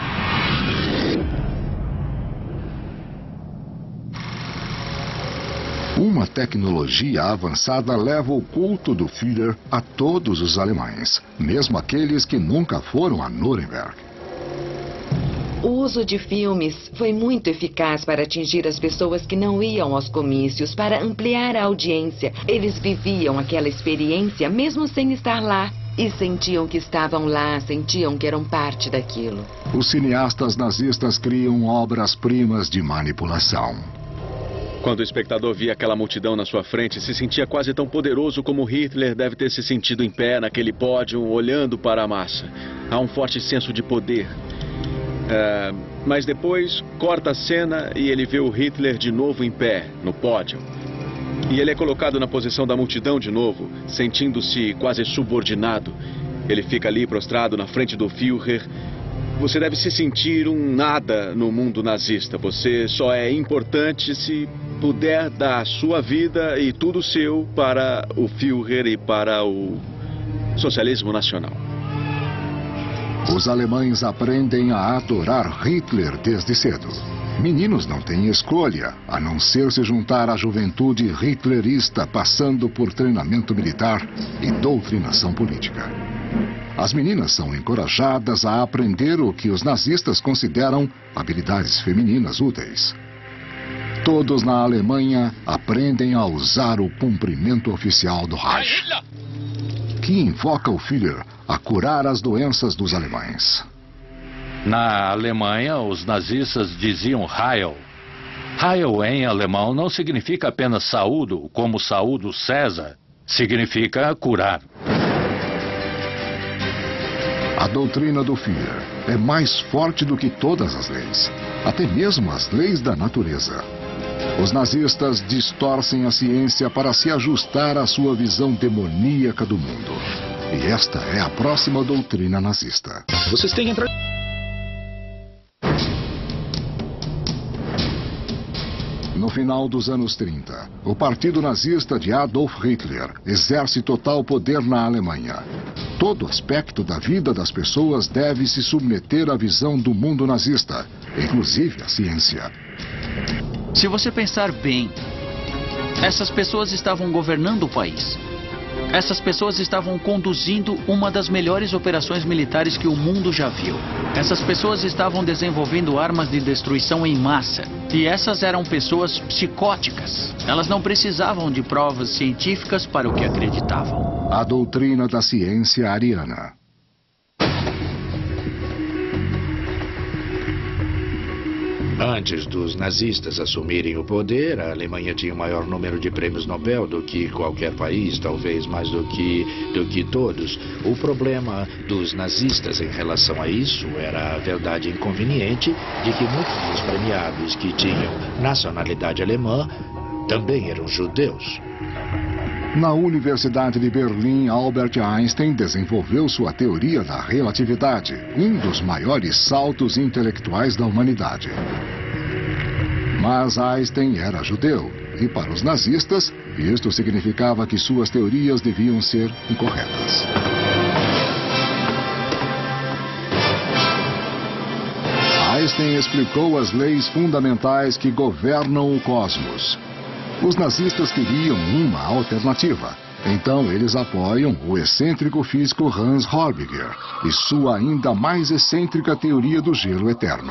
Uma tecnologia avançada leva o culto do Führer a todos os alemães, mesmo aqueles que nunca foram a Nuremberg. O uso de filmes foi muito eficaz para atingir as pessoas que não iam aos comícios, para ampliar a audiência. Eles viviam aquela experiência mesmo sem estar lá. E sentiam que estavam lá, sentiam que eram parte daquilo. Os cineastas nazistas criam obras-primas de manipulação. Quando o espectador via aquela multidão na sua frente, se sentia quase tão poderoso como Hitler deve ter se sentido em pé naquele pódio, olhando para a massa. Há um forte senso de poder. É, mas depois corta a cena e ele vê o Hitler de novo em pé, no pódio. E ele é colocado na posição da multidão de novo, sentindo-se quase subordinado. Ele fica ali prostrado na frente do Führer. Você deve se sentir um nada no mundo nazista. Você só é importante se puder dar sua vida e tudo seu para o Führer e para o socialismo nacional. Os alemães aprendem a adorar Hitler desde cedo. Meninos não têm escolha, a não ser se juntar à juventude hitlerista, passando por treinamento militar e doutrinação política. As meninas são encorajadas a aprender o que os nazistas consideram habilidades femininas úteis. Todos na Alemanha aprendem a usar o cumprimento oficial do Reich, que invoca o Führer a curar as doenças dos alemães. Na Alemanha, os nazistas diziam Heil. Heil em alemão não significa apenas saúdo, como saúdo César. Significa curar. A doutrina do Führer é mais forte do que todas as leis, até mesmo as leis da natureza. Os nazistas distorcem a ciência para se ajustar à sua visão demoníaca do mundo. E esta é a próxima doutrina nazista. Vocês têm que entrar... No final dos anos trinta, o partido nazista de Adolf Hitler exerce total poder na Alemanha. Todo aspecto da vida das pessoas deve se submeter à visão do mundo nazista, inclusive a ciência. Se você pensar bem, essas pessoas estavam governando o país. Essas pessoas estavam conduzindo uma das melhores operações militares que o mundo já viu. Essas pessoas estavam desenvolvendo armas de destruição em massa. E essas eram pessoas psicóticas. Elas não precisavam de provas científicas para o que acreditavam. A doutrina da ciência ariana. Antes dos nazistas assumirem o poder, a Alemanha tinha o maior número de prêmios Nobel do que qualquer país, talvez mais do que, do que todos. O problema dos nazistas em relação a isso era a verdade inconveniente de que muitos dos premiados que tinham nacionalidade alemã também eram judeus. Na Universidade de Berlim, Albert Einstein desenvolveu sua teoria da relatividade, um dos maiores saltos intelectuais da humanidade. Mas Einstein era judeu, e para os nazistas, isto significava que suas teorias deviam ser incorretas. Einstein explicou as leis fundamentais que governam o cosmos. Os nazistas queriam uma alternativa. Então eles apoiam o excêntrico físico Hans Horbiger e sua ainda mais excêntrica teoria do gelo eterno.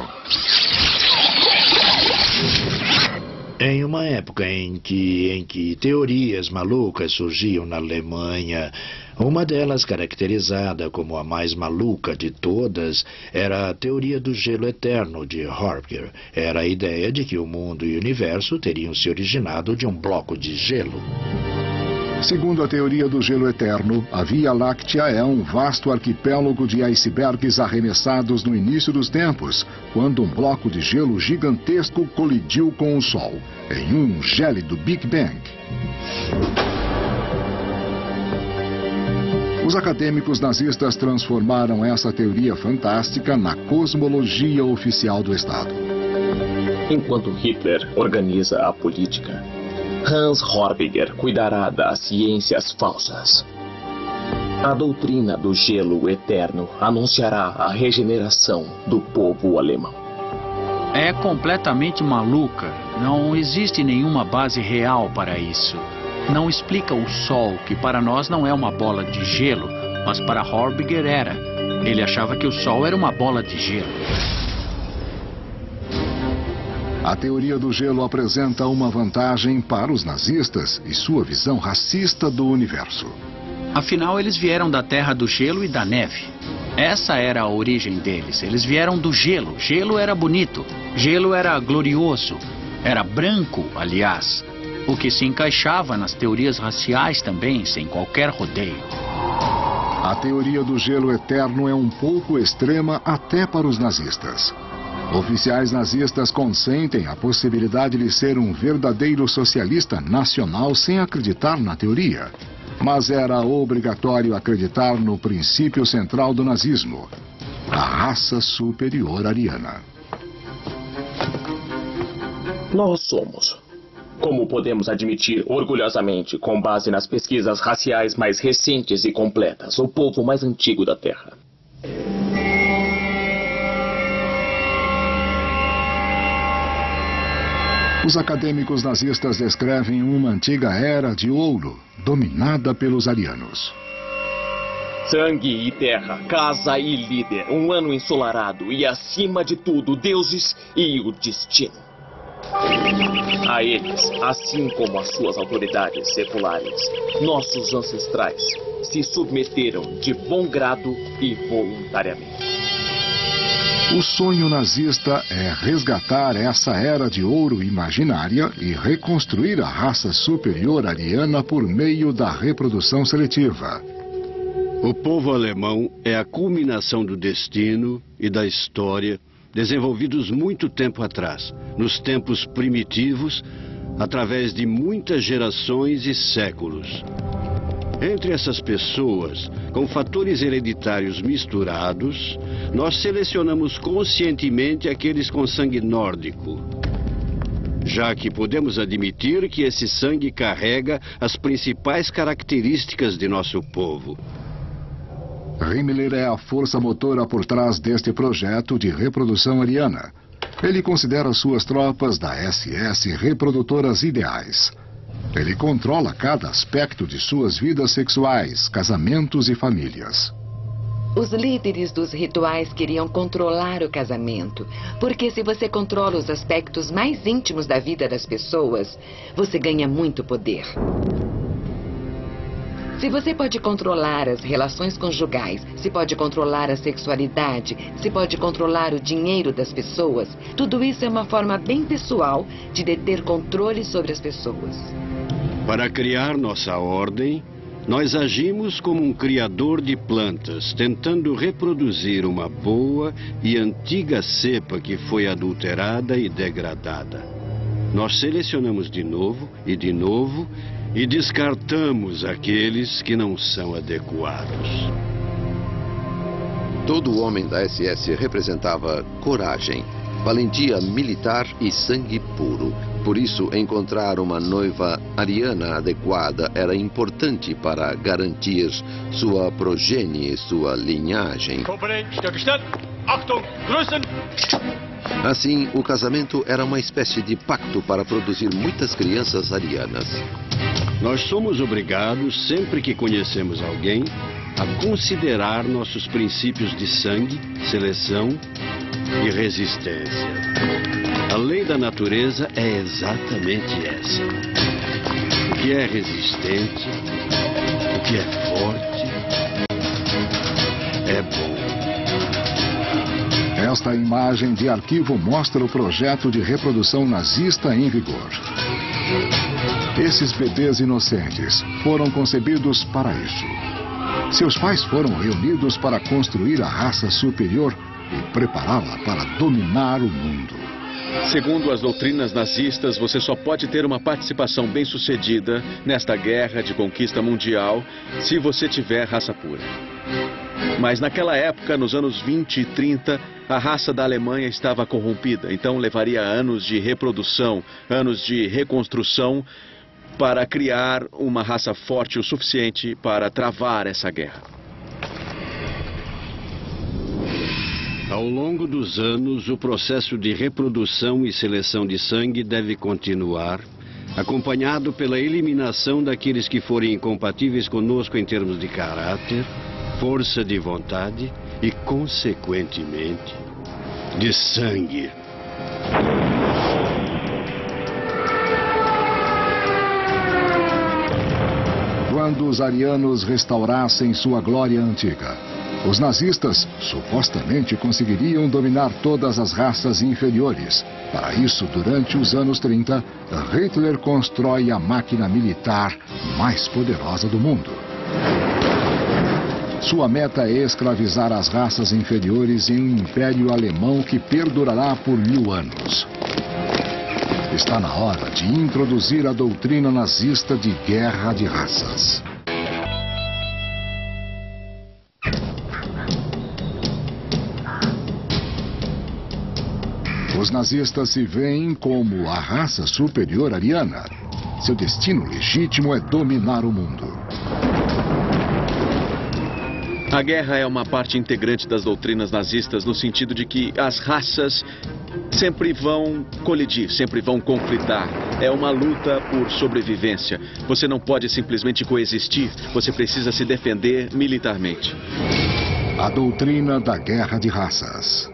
Em uma época em que, em que teorias malucas surgiam na Alemanha, uma delas, caracterizada como a mais maluca de todas, era a teoria do gelo eterno de Horbiger. Era a ideia de que o mundo e o universo teriam se originado de um bloco de gelo. Segundo a teoria do gelo eterno, a Via Láctea é um vasto arquipélago de icebergs arremessados no início dos tempos, quando um bloco de gelo gigantesco colidiu com o Sol, em um gélido Big Bang. Os acadêmicos nazistas transformaram essa teoria fantástica na cosmologia oficial do Estado. Enquanto Hitler organiza a política, Hans Horbiger cuidará das ciências falsas. A doutrina do gelo eterno anunciará a regeneração do povo alemão. É completamente maluca. Não existe nenhuma base real para isso. Não explica o Sol, que para nós não é uma bola de gelo, mas para Horbiger era. Ele achava que o Sol era uma bola de gelo. A teoria do gelo apresenta uma vantagem para os nazistas e sua visão racista do universo. Afinal, eles vieram da terra do gelo e da neve. Essa era a origem deles. Eles vieram do gelo. Gelo era bonito. Gelo era glorioso. Era branco, aliás. O que se encaixava nas teorias raciais também, sem qualquer rodeio. A teoria do gelo eterno é um pouco extrema até para os nazistas. Oficiais nazistas consentem a possibilidade de ser um verdadeiro socialista nacional sem acreditar na teoria. Mas era obrigatório acreditar no princípio central do nazismo, a raça superior ariana. Nós somos Como podemos admitir orgulhosamente, com base nas pesquisas raciais mais recentes e completas, o povo mais antigo da Terra. Os acadêmicos nazistas descrevem uma antiga era de ouro, dominada pelos arianos. Sangue e terra, casa e líder, um ano ensolarado e, acima de tudo, deuses e o destino. A eles, assim como às suas autoridades seculares, nossos ancestrais se submeteram de bom grado e voluntariamente. O sonho nazista é resgatar essa era de ouro imaginária e reconstruir a raça superior ariana por meio da reprodução seletiva. O povo alemão é a culminação do destino e da história desenvolvidos muito tempo atrás, nos tempos primitivos, através de muitas gerações e séculos. Entre essas pessoas, com fatores hereditários misturados, nós selecionamos conscientemente aqueles com sangue nórdico, já que podemos admitir que esse sangue carrega as principais características de nosso povo. Himmler é a força motora por trás deste projeto de reprodução ariana. Ele considera suas tropas da S S reprodutoras ideais. Ele controla cada aspecto de suas vidas sexuais, casamentos e famílias. Os líderes dos rituais queriam controlar o casamento, porque se você controla os aspectos mais íntimos da vida das pessoas, você ganha muito poder. Se você pode controlar as relações conjugais, se pode controlar a sexualidade, se pode controlar o dinheiro das pessoas, tudo isso é uma forma bem pessoal de deter controle sobre as pessoas. Para criar nossa ordem, nós agimos como um criador de plantas, tentando reproduzir uma boa e antiga cepa que foi adulterada e degradada. Nós selecionamos de novo e de novo e descartamos aqueles que não são adequados. Todo homem da S S representava coragem, valentia militar e sangue puro. Por isso, encontrar uma noiva ariana adequada era importante para garantir sua progenie e sua linhagem. Assim, o casamento era uma espécie de pacto para produzir muitas crianças arianas. Nós somos obrigados, sempre que conhecemos alguém, a considerar nossos princípios de sangue, seleção e resistência. A lei da natureza é exatamente essa. O que é resistente, o que é forte, é bom. Esta imagem de arquivo mostra o projeto de reprodução nazista em vigor. Esses bebês inocentes foram concebidos para isso. Seus pais foram reunidos para construir a raça superior e prepará-la para dominar o mundo. Segundo as doutrinas nazistas, você só pode ter uma participação bem-sucedida nesta guerra de conquista mundial se você tiver raça pura. Mas naquela época, nos anos vinte e trinta, a raça da Alemanha estava corrompida, então levaria anos de reprodução, anos de reconstrução para criar uma raça forte o suficiente para travar essa guerra. Ao longo dos anos, o processo de reprodução e seleção de sangue deve continuar, acompanhado pela eliminação daqueles que forem incompatíveis conosco em termos de caráter, força de vontade e, consequentemente, de sangue. Quando os arianos restaurassem sua glória antiga, os nazistas supostamente conseguiriam dominar todas as raças inferiores. Para isso, durante os anos trinta, Hitler constrói a máquina militar mais poderosa do mundo. Sua meta é escravizar as raças inferiores em um império alemão que perdurará por mil anos. Está na hora de introduzir a doutrina nazista de guerra de raças. Os nazistas se veem como a raça superior ariana. Seu destino legítimo é dominar o mundo. A guerra é uma parte integrante das doutrinas nazistas no sentido de que as raças sempre vão colidir, sempre vão conflitar. É uma luta por sobrevivência. Você não pode simplesmente coexistir, você precisa se defender militarmente. A doutrina da guerra de raças.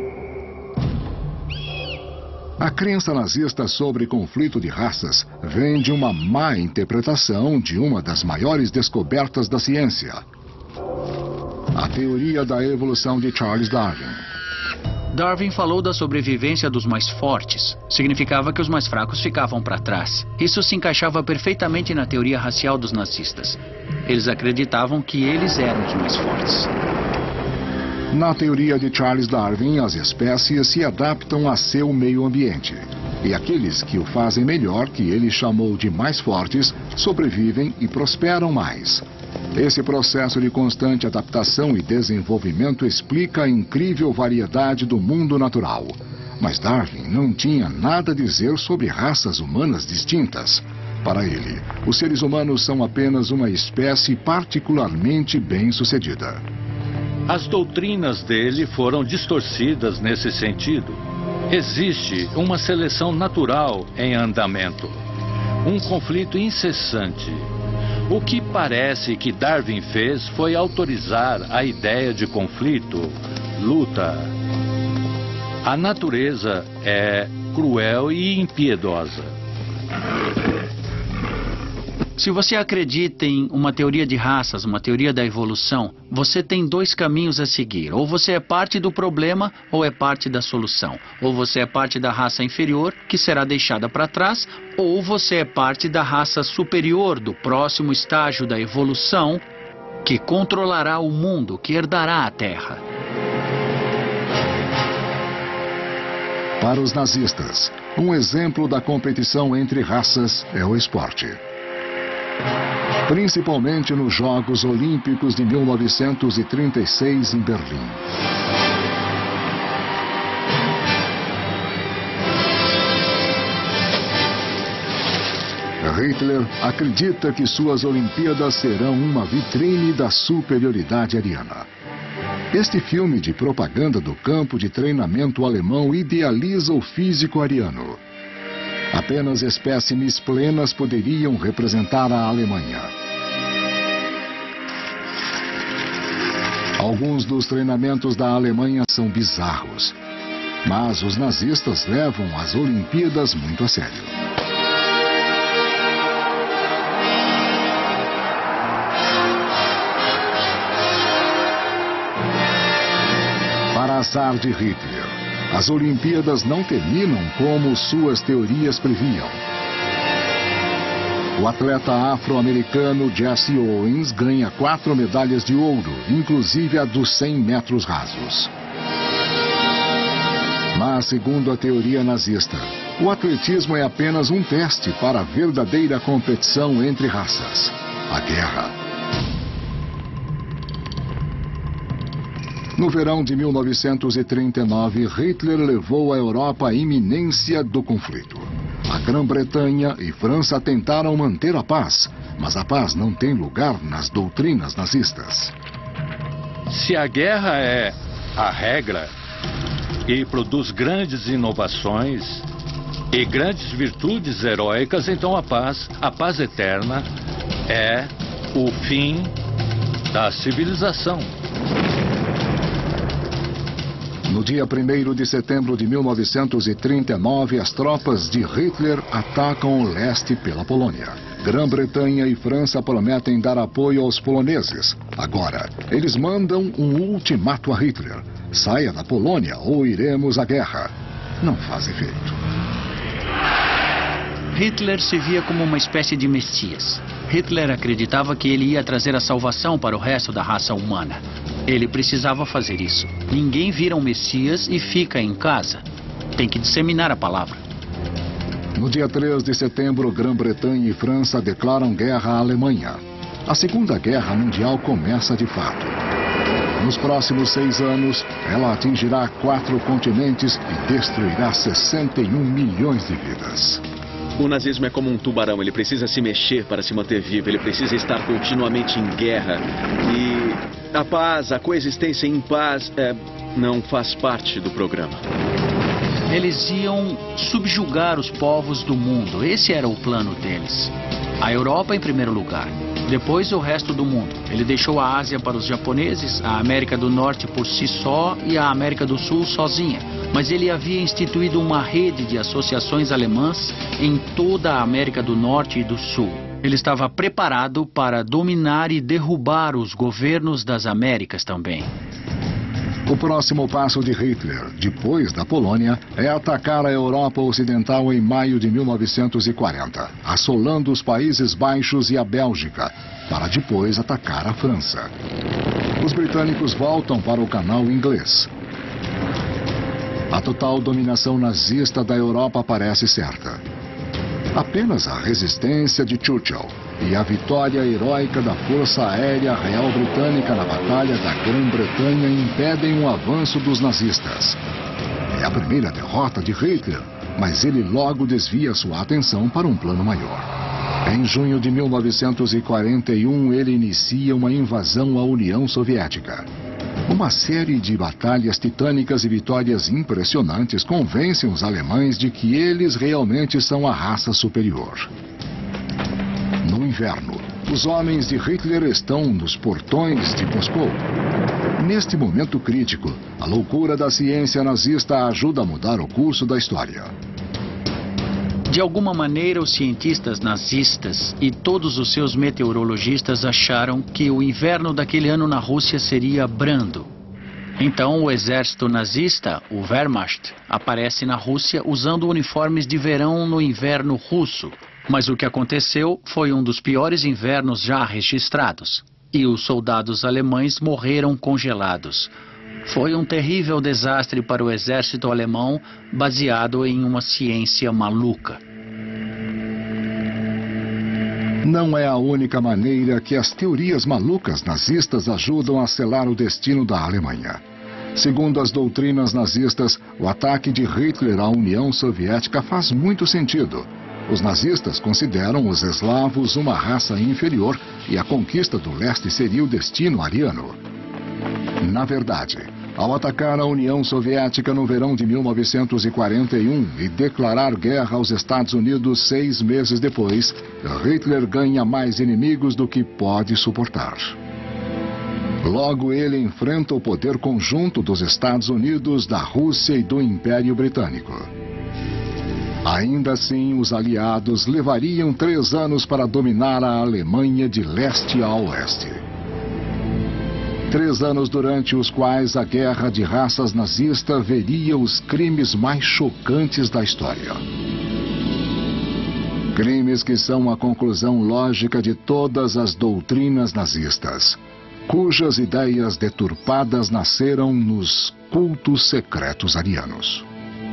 A crença nazista sobre conflito de raças vem de uma má interpretação de uma das maiores descobertas da ciência. A teoria da evolução de Charles Darwin. Darwin falou da sobrevivência dos mais fortes. Significava que os mais fracos ficavam para trás. Isso se encaixava perfeitamente na teoria racial dos nazistas. Eles acreditavam que eles eram os mais fortes. Na teoria de Charles Darwin, as espécies se adaptam a seu meio ambiente. E aqueles que o fazem melhor, que ele chamou de mais fortes, sobrevivem e prosperam mais. Esse processo de constante adaptação e desenvolvimento explica a incrível variedade do mundo natural. Mas Darwin não tinha nada a dizer sobre raças humanas distintas. Para ele, os seres humanos são apenas uma espécie particularmente bem-sucedida. As doutrinas dele foram distorcidas nesse sentido. Existe uma seleção natural em andamento, um conflito incessante. O que parece que Darwin fez foi autorizar a ideia de conflito, luta. A natureza é cruel e impiedosa. Se você acredita em uma teoria de raças, uma teoria da evolução, você tem dois caminhos a seguir. Ou você é parte do problema, ou é parte da solução. Ou você é parte da raça inferior, que será deixada para trás, ou você é parte da raça superior, do próximo estágio da evolução, que controlará o mundo, que herdará a Terra. Para os nazistas, um exemplo da competição entre raças é o esporte. Principalmente nos Jogos Olímpicos de mil novecentos e trinta e seis em Berlim. Hitler acredita que suas Olimpíadas serão uma vitrine da superioridade ariana. Este filme de propaganda do campo de treinamento alemão idealiza o físico ariano. Apenas espécimes plenas poderiam representar a Alemanha. Alguns dos treinamentos da Alemanha são bizarros, mas os nazistas levam as Olimpíadas muito a sério. Para azar de Hitler, as Olimpíadas não terminam como suas teorias previam. O atleta afro-americano Jesse Owens ganha quatro medalhas de ouro, inclusive a dos cem metros rasos. Mas, segundo a teoria nazista, o atletismo é apenas um teste para a verdadeira competição entre raças, a guerra. No verão de mil novecentos e trinta e nove, Hitler levou a Europa à iminência do conflito. A Grã-Bretanha e França tentaram manter a paz, mas a paz não tem lugar nas doutrinas nazistas. Se a guerra é a regra e produz grandes inovações e grandes virtudes heróicas, então a paz, a paz eterna, é o fim da civilização. No dia primeiro de setembro de mil novecentos e trinta e nove, as tropas de Hitler atacam o leste pela Polônia. Grã-Bretanha e França prometem dar apoio aos poloneses. Agora, eles mandam um ultimato a Hitler. Saia da Polônia ou iremos à guerra. Não faz efeito. Hitler se via como uma espécie de messias. Hitler acreditava que ele ia trazer a salvação para o resto da raça humana. Ele precisava fazer isso. Ninguém vira um messias e fica em casa. Tem que disseminar a palavra. No dia três de setembro, Grã-Bretanha e França declaram guerra à Alemanha. A Segunda Guerra Mundial começa de fato. Nos próximos seis anos, ela atingirá quatro continentes e destruirá sessenta e um milhões de vidas. O nazismo é como um tubarão, ele precisa se mexer para se manter vivo, ele precisa estar continuamente em guerra. E a paz, a coexistência em paz, é, não faz parte do programa. Eles iam subjugar os povos do mundo, esse era o plano deles. A Europa em primeiro lugar, depois o resto do mundo. Ele deixou a Ásia para os japoneses, a América do Norte por si só e a América do Sul sozinha. Mas ele havia instituído uma rede de associações alemãs em toda a América do Norte e do Sul. Ele estava preparado para dominar e derrubar os governos das Américas também. O próximo passo de Hitler, depois da Polônia, é atacar a Europa Ocidental em maio de mil novecentos e quarenta, assolando os Países Baixos e a Bélgica, para depois atacar a França. Os britânicos voltam para o canal inglês. A total dominação nazista da Europa parece certa. Apenas a resistência de Churchill e a vitória heróica da Força Aérea Real Britânica na Batalha da Grã-Bretanha impedem o avanço dos nazistas. É a primeira derrota de Hitler, mas ele logo desvia sua atenção para um plano maior. Em junho de mil novecentos e quarenta e um, ele inicia uma invasão à União Soviética. Uma série de batalhas titânicas e vitórias impressionantes convencem os alemães de que eles realmente são a raça superior. No inverno, os homens de Hitler estão nos portões de Moscou. Neste momento crítico, a loucura da ciência nazista ajuda a mudar o curso da história. De alguma maneira, os cientistas nazistas e todos os seus meteorologistas acharam que o inverno daquele ano na Rússia seria brando. Então, o exército nazista, o Wehrmacht, aparece na Rússia usando uniformes de verão no inverno russo. Mas o que aconteceu foi um dos piores invernos já registrados. E os soldados alemães morreram congelados. Foi um terrível desastre para o exército alemão, baseado em uma ciência maluca. Não é a única maneira que as teorias malucas nazistas ajudam a selar o destino da Alemanha. Segundo as doutrinas nazistas, o ataque de Hitler à União Soviética faz muito sentido. Os nazistas consideram os eslavos uma raça inferior e a conquista do leste seria o destino ariano. Na verdade, ao atacar a União Soviética no verão de mil novecentos e quarenta e um e declarar guerra aos Estados Unidos seis meses depois, Hitler ganha mais inimigos do que pode suportar. Logo, ele enfrenta o poder conjunto dos Estados Unidos, da Rússia e do Império Britânico. Ainda assim, os aliados levariam três anos para dominar a Alemanha de leste a oeste. Três anos durante os quais a guerra de raças nazista veria os crimes mais chocantes da história. Crimes que são a conclusão lógica de todas as doutrinas nazistas, cujas ideias deturpadas nasceram nos cultos secretos arianos.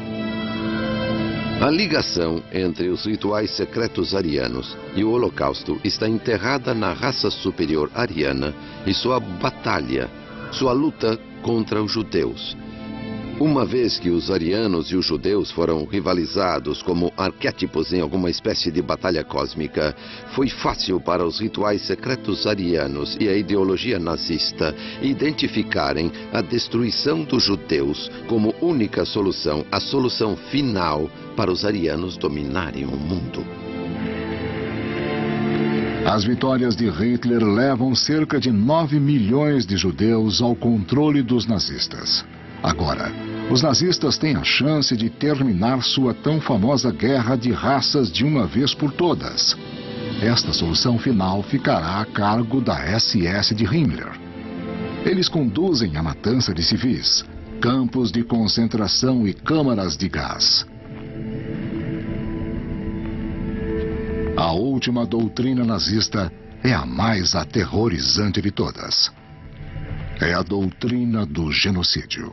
A ligação entre os rituais secretos arianos e o Holocausto está enterrada na raça superior ariana e sua batalha, sua luta contra os judeus. Uma vez que os arianos e os judeus foram rivalizados como arquétipos em alguma espécie de batalha cósmica, foi fácil para os rituais secretos arianos e a ideologia nazista identificarem a destruição dos judeus como única solução, a solução final para os arianos dominarem o mundo. As vitórias de Hitler levam cerca de nove milhões de judeus ao controle dos nazistas. Agora, os nazistas têm a chance de terminar sua tão famosa guerra de raças de uma vez por todas. Esta solução final ficará a cargo da S S de Himmler. Eles conduzem a matança de civis, campos de concentração e câmaras de gás. A última doutrina nazista é a mais aterrorizante de todas. É a doutrina do genocídio.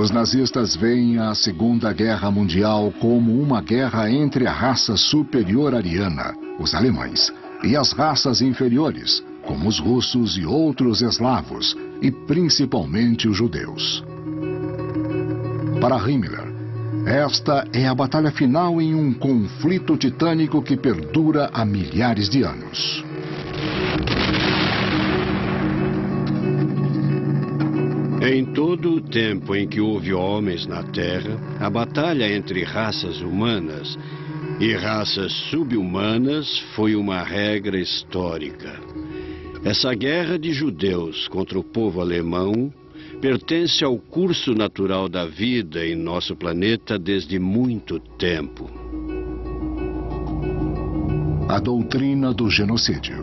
Os nazistas veem a Segunda Guerra Mundial como uma guerra entre a raça superior ariana, os alemães, e as raças inferiores, como os russos e outros eslavos, e principalmente os judeus. Para Himmler, esta é a batalha final em um conflito titânico que perdura há milhares de anos. Em todo o tempo em que houve homens na Terra, a batalha entre raças humanas e raças subhumanas foi uma regra histórica. Essa guerra de judeus contra o povo alemão pertence ao curso natural da vida em nosso planeta desde muito tempo. A doutrina do genocídio.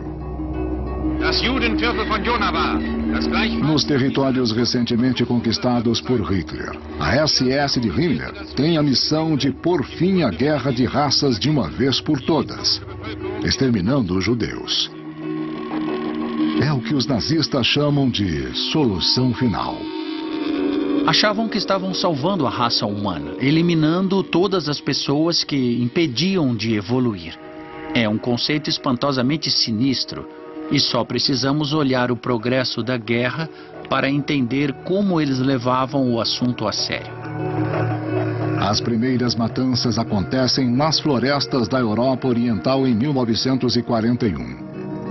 Nos territórios recentemente conquistados por Hitler, a S S de Himmler tem a missão de pôr fim à guerra de raças de uma vez por todas, exterminando os judeus. É o que os nazistas chamam de solução final. Achavam que estavam salvando a raça humana, eliminando todas as pessoas que impediam de evoluir. É um conceito espantosamente sinistro. E só precisamos olhar o progresso da guerra para entender como eles levavam o assunto a sério. As primeiras matanças acontecem nas florestas da Europa Oriental em mil novecentos e quarenta e um.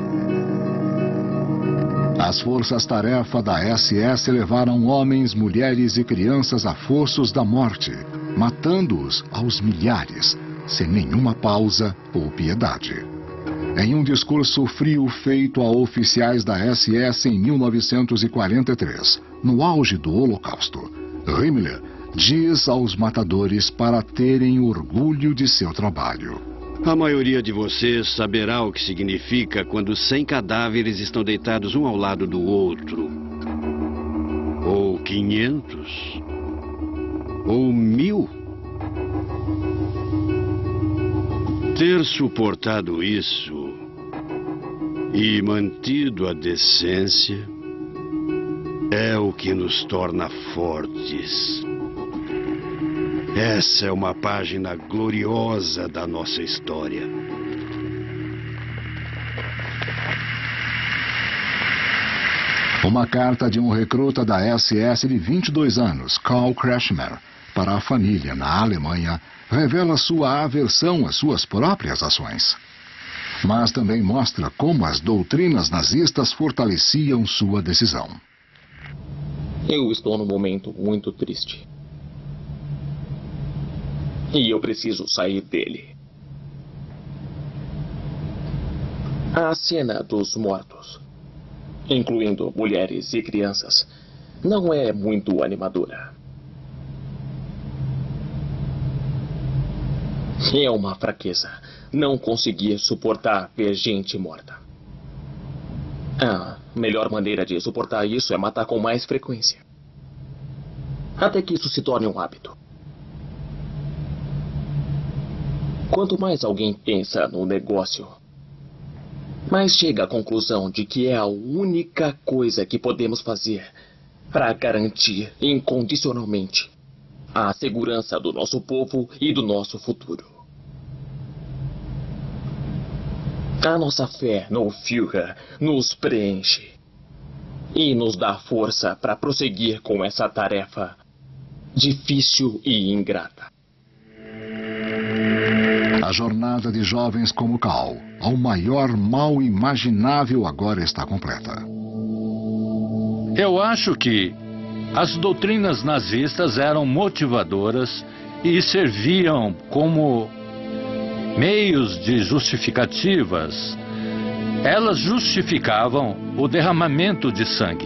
As forças-tarefa da S S levaram homens, mulheres e crianças a fossos da morte, matando-os aos milhares, sem nenhuma pausa ou piedade. Em um discurso frio feito a oficiais da S S em mil novecentos e quarenta e três, no auge do Holocausto, Himmler diz aos matadores para terem orgulho de seu trabalho. A maioria de vocês saberá o que significa quando cem cadáveres estão deitados um ao lado do outro. Ou quinhentos. Ou mil. Ter suportado isso e mantido a decência é o que nos torna fortes. Essa é uma página gloriosa da nossa história. Uma carta de um recruta da S S de vinte e dois anos, Karl Kretschmer, para a família na Alemanha, revela sua aversão às suas próprias ações. Mas também mostra como as doutrinas nazistas fortaleciam sua decisão. Eu estou num momento muito triste. E eu preciso sair dele. A cena dos mortos, incluindo mulheres e crianças, não é muito animadora. É uma fraqueza não conseguir suportar ver gente morta. A melhor maneira de suportar isso é matar com mais frequência. Até que isso se torne um hábito. Quanto mais alguém pensa no negócio, mais chega à conclusão de que é a única coisa que podemos fazer para garantir incondicionalmente a segurança do nosso povo e do nosso futuro. A nossa fé no Führer nos preenche e nos dá força para prosseguir com essa tarefa difícil e ingrata. A jornada de jovens como Karl ao maior mal imaginável agora está completa. Eu acho que as doutrinas nazistas eram motivadoras e serviam como meios de justificativas. Elas justificavam o derramamento de sangue.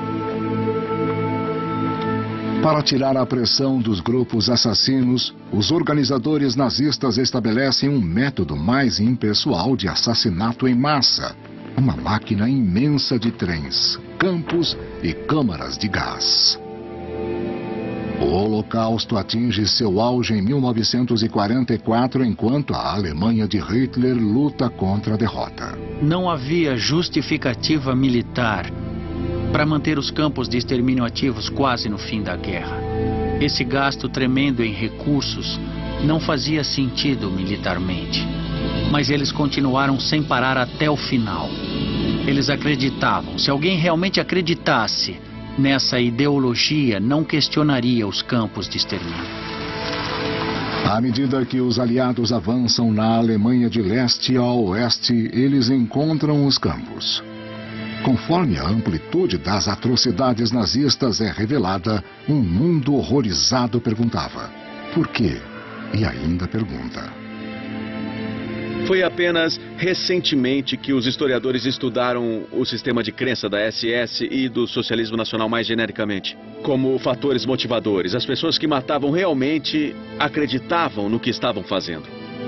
Para tirar a pressão dos grupos assassinos, os organizadores nazistas estabelecem um método mais impessoal de assassinato em massa. Uma máquina imensa de trens, campos e câmaras de gás. O Holocausto atinge seu auge em mil novecentos e quarenta e quatro, enquanto a Alemanha de Hitler luta contra a derrota. Não havia justificativa militar para manter os campos de extermínio ativos quase no fim da guerra. Esse gasto tremendo em recursos não fazia sentido militarmente. Mas eles continuaram sem parar até o final. Eles acreditavam. Se alguém realmente acreditasse nessa ideologia, não questionaria os campos de extermínio. À medida que os aliados avançam na Alemanha de leste a oeste, eles encontram os campos. Conforme a amplitude das atrocidades nazistas é revelada, um mundo horrorizado perguntava: por quê? E ainda pergunta. Foi apenas recentemente que os historiadores estudaram o sistema de crença da S S e do socialismo nacional mais genericamente, como fatores motivadores. As pessoas que matavam realmente acreditavam no que estavam fazendo.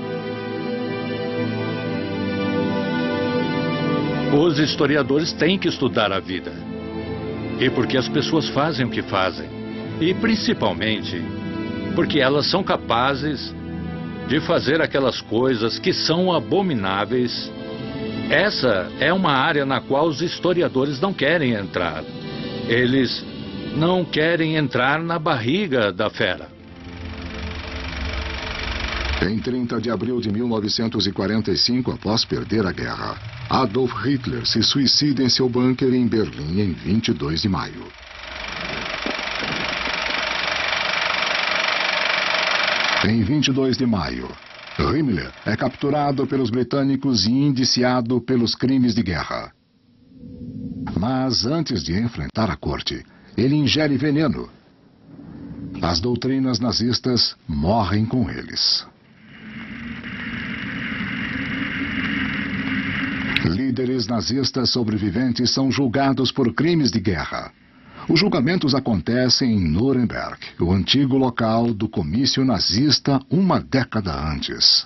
Os historiadores têm que estudar a vida. E porque as pessoas fazem o que fazem. E principalmente porque elas são capazes de fazer aquelas coisas que são abomináveis. Essa é uma área na qual os historiadores não querem entrar. Eles não querem entrar na barriga da fera. Em trinta de abril de mil novecentos e quarenta e cinco, após perder a guerra, Adolf Hitler se suicida em seu bunker em Berlim em vinte e dois de maio. Em vinte e dois de maio, Himmler é capturado pelos britânicos e indiciado pelos crimes de guerra. Mas antes de enfrentar a corte, ele ingere veneno. As doutrinas nazistas morrem com eles. Líderes nazistas sobreviventes são julgados por crimes de guerra. Os julgamentos acontecem em Nuremberg, o antigo local do comício nazista uma década antes.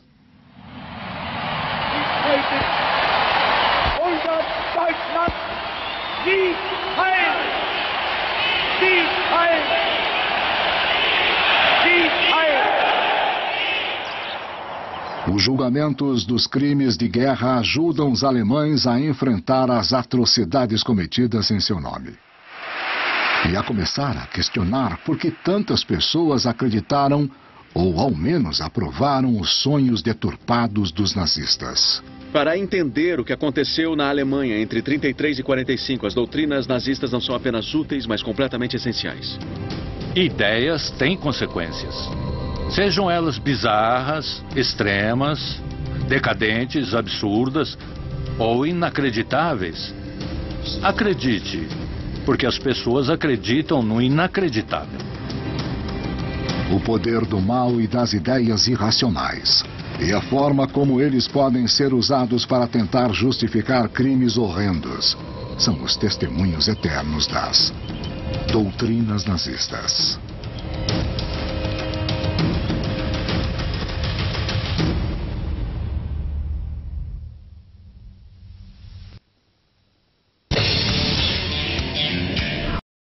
Os julgamentos dos crimes de guerra ajudam os alemães a enfrentar as atrocidades cometidas em seu nome. E a começar a questionar por que tantas pessoas acreditaram, ou ao menos aprovaram, os sonhos deturpados dos nazistas. Para entender o que aconteceu na Alemanha entre trinta e três e quarenta e cinco, as doutrinas nazistas não são apenas úteis, mas completamente essenciais. Ideias têm consequências. Sejam elas bizarras, extremas, decadentes, absurdas ou inacreditáveis. Acredite, porque as pessoas acreditam no inacreditável. O poder do mal e das ideias irracionais. E a forma como eles podem ser usados para tentar justificar crimes horrendos. São os testemunhos eternos das doutrinas nazistas.